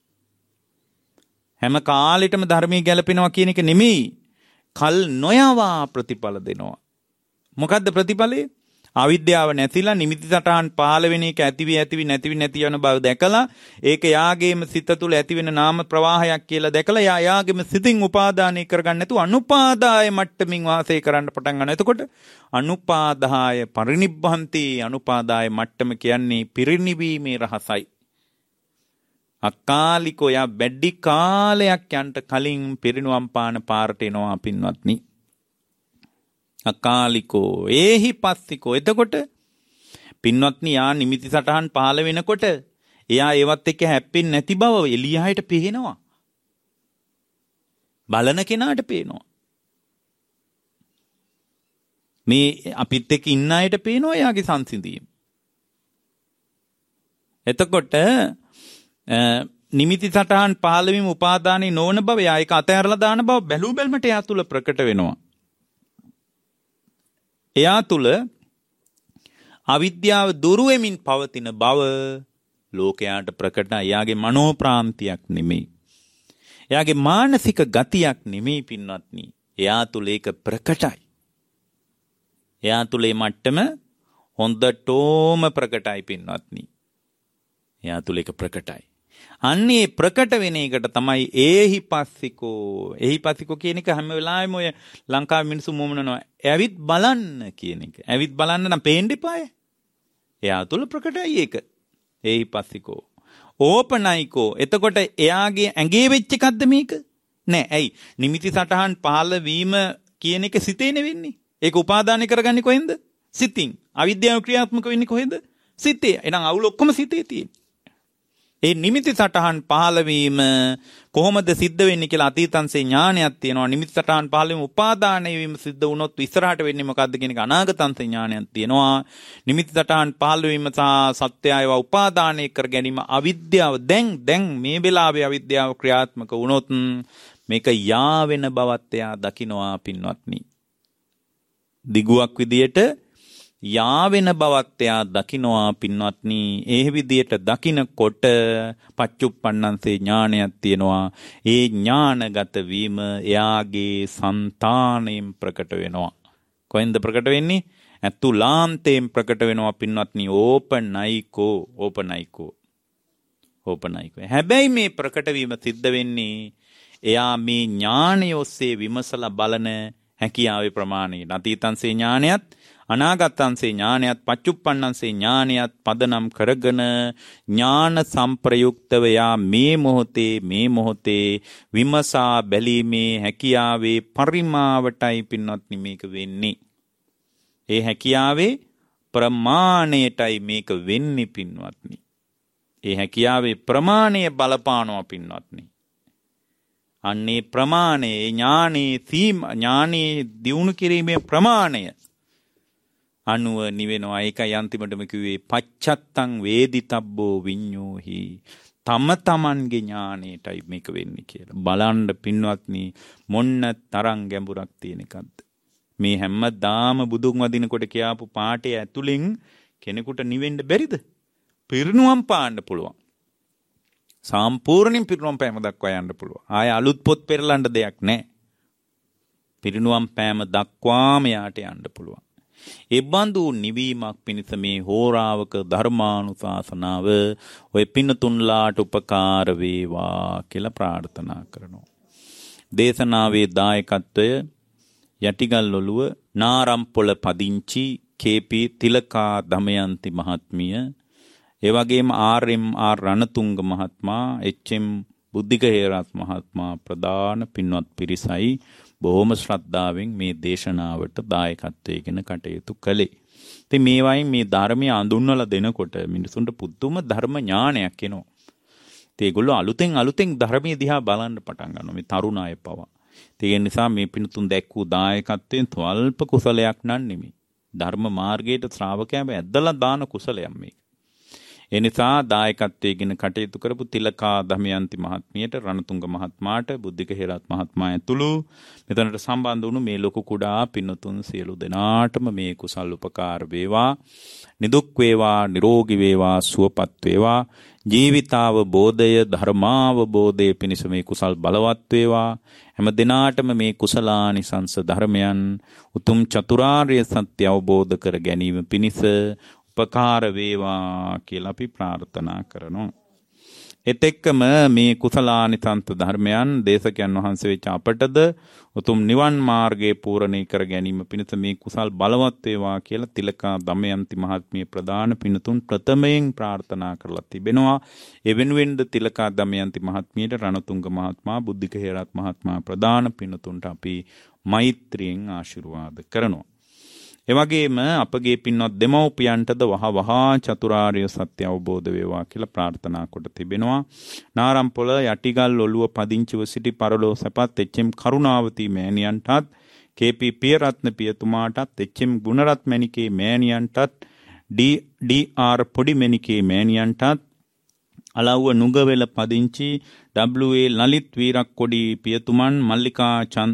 හැම කාලෙටම ධර්මයේ ගැලපෙනවා කියන එක නෙමෙයි. කල් නොයවා ප්‍රතිඵල දෙනවා. මොකද්ද ප්‍රතිඵලය? අවිද්‍යාව නැතිලා නිමිති සටහන් පහළ වෙන එක ඇතිවි නැති යන බව දැකලා ඒක යාගේම සිත තුළ ඇති වෙන නාම ප්‍රවාහයක් කියලා දැකලා යාගේම සිතින් උපාදානය කරගන්න නැතුව අනුපාදාය මට්ටමින් වාසය කරන්න පටන් ගන්නවා. එතකොට අනුපාදාය පරිනිබ්බන්ති. අනුපාදාය මට්ටම කියන්නේ පිරිනිවීමේ රහසයි. අකාලිකෝ යා බැඩි කාලයක් යන්ට කලින් පිරිනුවම් පාන පාරට එනවා පින්වත්නි. අකාලිකෝ ඒහි පස්සිකෝ. එතකොට පින්වත්නි යා නිමිති සටහන් පහළ වෙනකොට එයා ඒවත් එක්ක හැප්පෙන්නේ නැති බව එළියහයට පේනවා. බලන කෙනාට පේනවා. මේ අපිත් එක්ක ඉන්න අයට පේනවා එයාගේ සංසිඳීම. එතකොට නිමිති සටහන් පහළ වීම උපාදානයේ නොවන බව එයා ඒක අතහැරලා දාන බව බැලු බැලමට එයා තුල ප්‍රකට වෙනවා. එයා තුල අවිද්‍යාව දුරු වෙමින් පවතින බව ලෝකයාට ප්‍රකටයි. එයාගේ මනෝප්‍රාන්තියක් නෙමෙයි. එයාගේ මානසික ගතියක් නෙමෙයි පින්වත්නි. එයා තුල ඒක ප්‍රකටයි. එයා තුල මේ මට්ටම හොඳටම ප්‍රකටයි පින්වත්නි. එයා තුල ඒක ප්‍රකටයි. අන්නේ ප්‍රකට වෙන එකට තමයි ඒහිපස්සිකෝ. ඒහිපස්සිකෝ කියන එක හැම වෙලාවෙම ඔය ලංකාවේ මිනිස්සු මොමනනවා. ඇවිත් බලන්න කියන එක. ඇවිත් බලන්න නම් පේන්න එපාය. එයා තුල ප්‍රකටයි ඒක. ඒහිපස්සිකෝ. ඕපනයිකෝ. එතකොට එයාගේ ඇඟේ වෙච්ච එකක්ද මේක? නෑ. ඇයි? නිමිති සටහන් පහළ වීම කියන එක සිතේ නෙවෙන්නේ. ඒක උපාදානය කරගන්නේ කොහෙන්ද? සිතින්. අවිද්‍යාව ක්‍රියාත්මක වෙන්නේ කොහෙන්ද? සිතේ. එහෙනම් අවුල ඔක්කොම සිතේ තියෙන්නේ. ඒ නිමිති සටහන් පහළ වීම කොහොමද සිද්ධ වෙන්නේ කියලා අතීතංසේ ඥානයක් තියෙනවා. නිමිති සටහන් පහළ වීම උපාදානය වීම සිද්ධ වුණොත් ඉස්සරහට වෙන්නේ මොකද්ද කියන එක අනාගතංසේ ඥානයක් තියෙනවා. නිමිති සටහන් පහළ වීම සහ සත්‍යයව උපාදානය කර ගැනීම අවිද්‍යාව දැන් මේ වෙලාවේ අවිද්‍යාව ක්‍රියාත්මක වුණොත් මේක යා වෙන බවත් එයා දකිනවා පින්වත්නි. දිගුවක් විදියට යාවෙන බවත් එයා දකිනවා පින්වත්නි. ඒ විදියට දකිනකොට පච්චුප්පන්නන්සේ ඥානයක් තියෙනවා. ඒ ඥානගත වීම එයාගේ సంతාණයෙන් ප්‍රකට වෙනවා. කොහෙන්ද ප්‍රකට වෙන්නේ? ඇතුලාන්තයෙන් ප්‍රකට වෙනවා පින්වත්නි. ඕපනයිකෝ. හැබැයි මේ ප්‍රකට වීම සිද්ධ වෙන්නේ එයා මේ ඥානය ඔස්සේ විමසලා බලන හැකියාවේ ප්‍රමාණය. අතීතංසේ ඥානයත් අනාගතංසේ ඥානයත් පච්චුප්පන්නංසේ ඥානයත් පදනම් කරගෙන ඥාන සම්ප්‍රයුක්තව යා මේ මොහොතේ විමසා බැලීමේ හැකියාවේ පරිමාවටයි පින්වත්නි මේක වෙන්නේ. ඒ හැකියාවේ ප්‍රමාණයටයි මේක වෙන්නේ පින්වත්නි. ඒ හැකියාවේ ප්‍රමාණය බලපානවා පින්වත්නි. අන්නේ ප්‍රමාණය ඥානයේ දියුණු කිරීමේ ප්‍රමාණය අනුව නිවෙනවා. ඒකයි අන්තිමටම කිව්වේ පච්චත්තං වේදිතබ්බෝ විඤ්ඤෝහි. තම තමන්ගේ ඥාණයටයි මේක වෙන්නේ කියලා. බලන්න පින්වත්නි මොන්න තරම් ගැඹුරක් තියෙන එකක්ද. මේ හැමදාම බුදුන් වදිනකොට කියාපු පාඨය ඇතුලෙන් කෙනෙකුට නිවෙන්න බැරිද? පිරිනුවම් පාන්න පුළුවන්. සම්පූර්ණයෙන් පිරිනුවම් පෑම දක්වා යන්න පුළුවන්. ආය අලුත් පොත් පෙරලන්න දෙයක් නැහැ. පිරිනුවම් පෑම දක්වාම යාට යන්න පුළුවන්. ඒ බඳු නිවීමක් පිණිස මේ හෝරාවක ධර්මානුශාසනාව ඔය පින්නතුන්ලාට උපකාර වේවා කියලා ප්‍රාර්ථනා කරනවා. දේශනාවේ දායකත්වය යටිගල් ඔළුව නාරම්පොළ පදිංචි කේ.පී. තිලකා දමයන්ති මහත්මිය, ඒ වගේම ආර්.එම්.ආර්. රණතුංග මහත්මයා, එච්.එම්. බුද්ධික හේරත් මහත්මයා ප්‍රධාන පින්වත් පිරිසයි බොහොම ශ්‍රද්ධාවෙන් මේ දේශනාවට දායකත්වයෙන් කටයුතු කළේ. ඉතින් මේ වයින් මේ ධර්මය අඳුන්වලා දෙනකොට මිනිසුන්ට පුදුම ධර්ම ඥානයක් එනවා. ඉතින් ඒගොල්ලෝ අලුතෙන් ධර්මයේ දිහා බලන්න පටන් ගන්නවා මේ තරුණ අය පවා. ඒ නිසා මේ පින්තුන් දැක්වූ දායකත්වයෙන් ස්වල්ප කුසලයක් නෙමෙයි. ධර්ම මාර්ගයට ශ්‍රාවකයන්ව ඇදලා දාන කුසලයක් මේක. ඒ නිසා දායකත්වයෙන් කටයුතු කරපු තිලකා දමයන්ති මහත්මියට, රණතුංග මහත්මයාට, බුද්ධික හේරත් මහත්මයා ඇතුළු මෙතනට සම්බන්ධ වුණු මේ ලොකු කුඩා පින්තුන් සියලු දෙනාටම මේ කුසල් උපකාර වේවා. නිදුක් වේවා, නිරෝගී වේවා, සුවපත් වේවා. ජීවිතාවබෝධය, ධර්මාවබෝධය පිණිස මේ කුසල් බලවත් වේවා. හැම දිනාටම මේ කුසලානිසංස ධර්මයන් උතුම් චතුරාර්ය සත්‍ය අවබෝධ කර ගැනීම පිණිස උපකාර වේවා කියලා අපි ප්‍රාර්ථනා කරනවා. එතෙක්කම මේ කුසලානිසංස ධර්මයන් දේශකයන් වහන්සේ වෙච්ච අපටද උතුම් නිවන් මාර්ගයේ පූර්ණේ කර ගැනීම පිණිස මේ කුසල් බලවත් වේවා කියලා තිලකා දමයන්ති මහත්මිය ප්‍රදාන පිණතුන් ප්‍රථමයෙන් ප්‍රාර්ථනා කරලා තිබෙනවා. ඒ වෙනුවෙන්ද තිලකා දමයන්ති මහත්මියට, රණතුංග මහත්මයා, බුද්ධික හේරත් මහත්මයා ප්‍රදාන පිණතුන්ට අපි මෛත්‍රියෙන් ආශිර්වාද කරනවා. එවැගේම අපගේ පින්වත් දෙමව්පියන්ටද වහා චතුරාර්ය සත්‍ය අවබෝධ වේවා කියලා ප්‍රාර්ථනා කොට තිබෙනවා. නාරම්පොළ යටිගල් ඔළුව පදිංචිව සිටි පරලෝ සැපත් එච්.එම්. කරුණාවති මෑණියන්ටත්, කේ.පී. පියරත්න පියතුමාටත්, එච්.එම්. ගුණරත් මැණිකේ මෑණියන්ටත්, ඩී.ආර්. පොඩිමැණිකේ මෑණියන්ටත්, අලව්ව නුගවෙල පදිංචි W.A. ලලිත් වීරක්කොඩි පියතුමන්, මල්ලිකා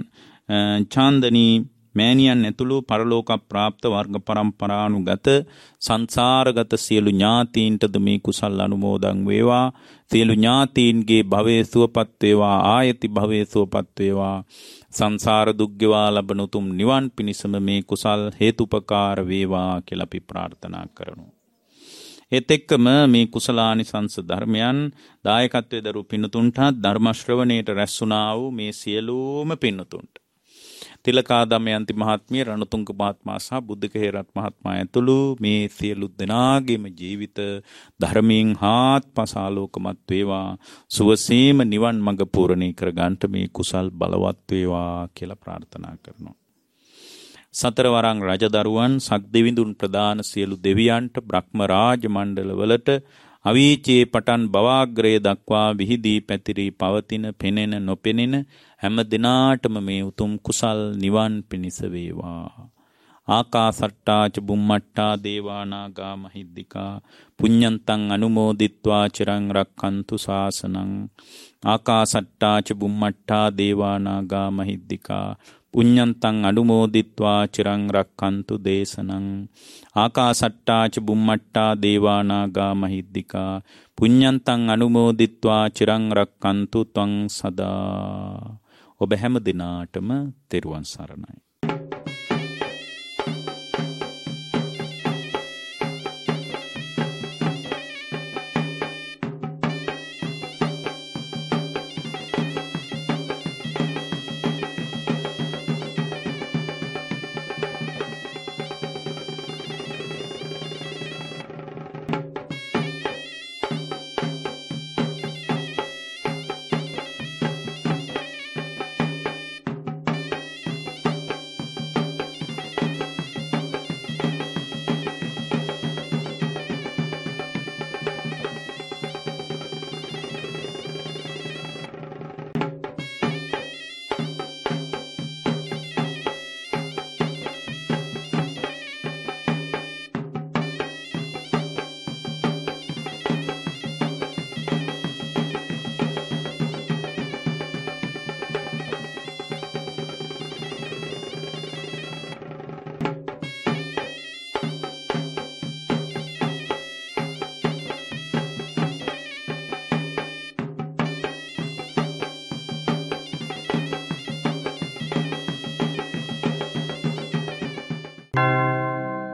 චාන්දනී මෑණියන් ඇතුළු පරලෝක ප්‍රාප්ත වර්ග පරම්පරානුගත සංසාරගත සියලු ඥාතීන්ටද මේ කුසල් අනුමෝදන් වේවා. සියලු ඥාතීන්ගේ භවයේ සුවපත් වේවා, ආයති භවයේ සුවපත් වේවා. සංසාර දුක් ගෙවා ලබන උතුම් නිවන් පිණිසම මේ කුසල් හේතුපකාර වේවා කියලා අපි ප්‍රාර්ථනා කරනවා. ඒත් එක්කම මේ කුසලානිසංස ධර්මයන් දායකත්වයේ දරු පින්නතුන්ට ධර්ම ශ්‍රවණයට රැස්ුණා වූ මේ සියලුම පින්නතුන්ට තිලකා දමයන්ති මහත්මිය, රණතුංග මහත්මයා සහ බුද්ධික හේරත් මහත්මයා ඇතුළු මේ සියලු දෙනාගේම ජීවිත ධර්මයෙන් හාත්පස ආලෝකමත් වේවා. සුවසේම නිවන් මඟ පූර්ණේ කර ගන්නට මේ කුසල් බලවත් වේවා කියලා ප්‍රාර්ථනා කරනවා. සතරවරන් රජදරුවන්, සක්දෙවිඳුන් ප්‍රදාන සියලු දෙවියන්ට, බ්‍රහ්ම රාජ මණ්ඩලවලට අවීචයේ පටන් භවාග්‍රය දක්වා විහිදී පැතිරී පවතින පෙනෙන නොපෙනෙන හැම දිනාටම මේ උතුම් කුසල් නිවන් පිණිස වේවා. ආකාසට්ටා ච බුම්මට්ටා දේවානාගා මහිද්దికා පුඤ්ඤන්තං අනුමෝදිත්වා චිරං රක්ඛන්තු ශාසනං ආකාසට්ටා ච බුම්මට්ටා දේවානාගා මහිද්దికා පුඤ්ඤන්තං අනුමෝදිත්වා චිරං රක්ඛන්තු දේශනං ආකාසට්ටා ච බුම්මට්ටා දේවානාගා මහිද්దికා පුඤ්ඤන්තං අනුමෝදිත්වා චිරං රක්ඛන්තු ත්වං සදා. ඔබ හැම දිනාටම තෙරුවන් සරණයි.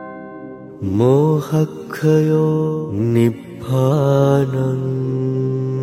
මෝහක්ඛයෝ නිබ්බානං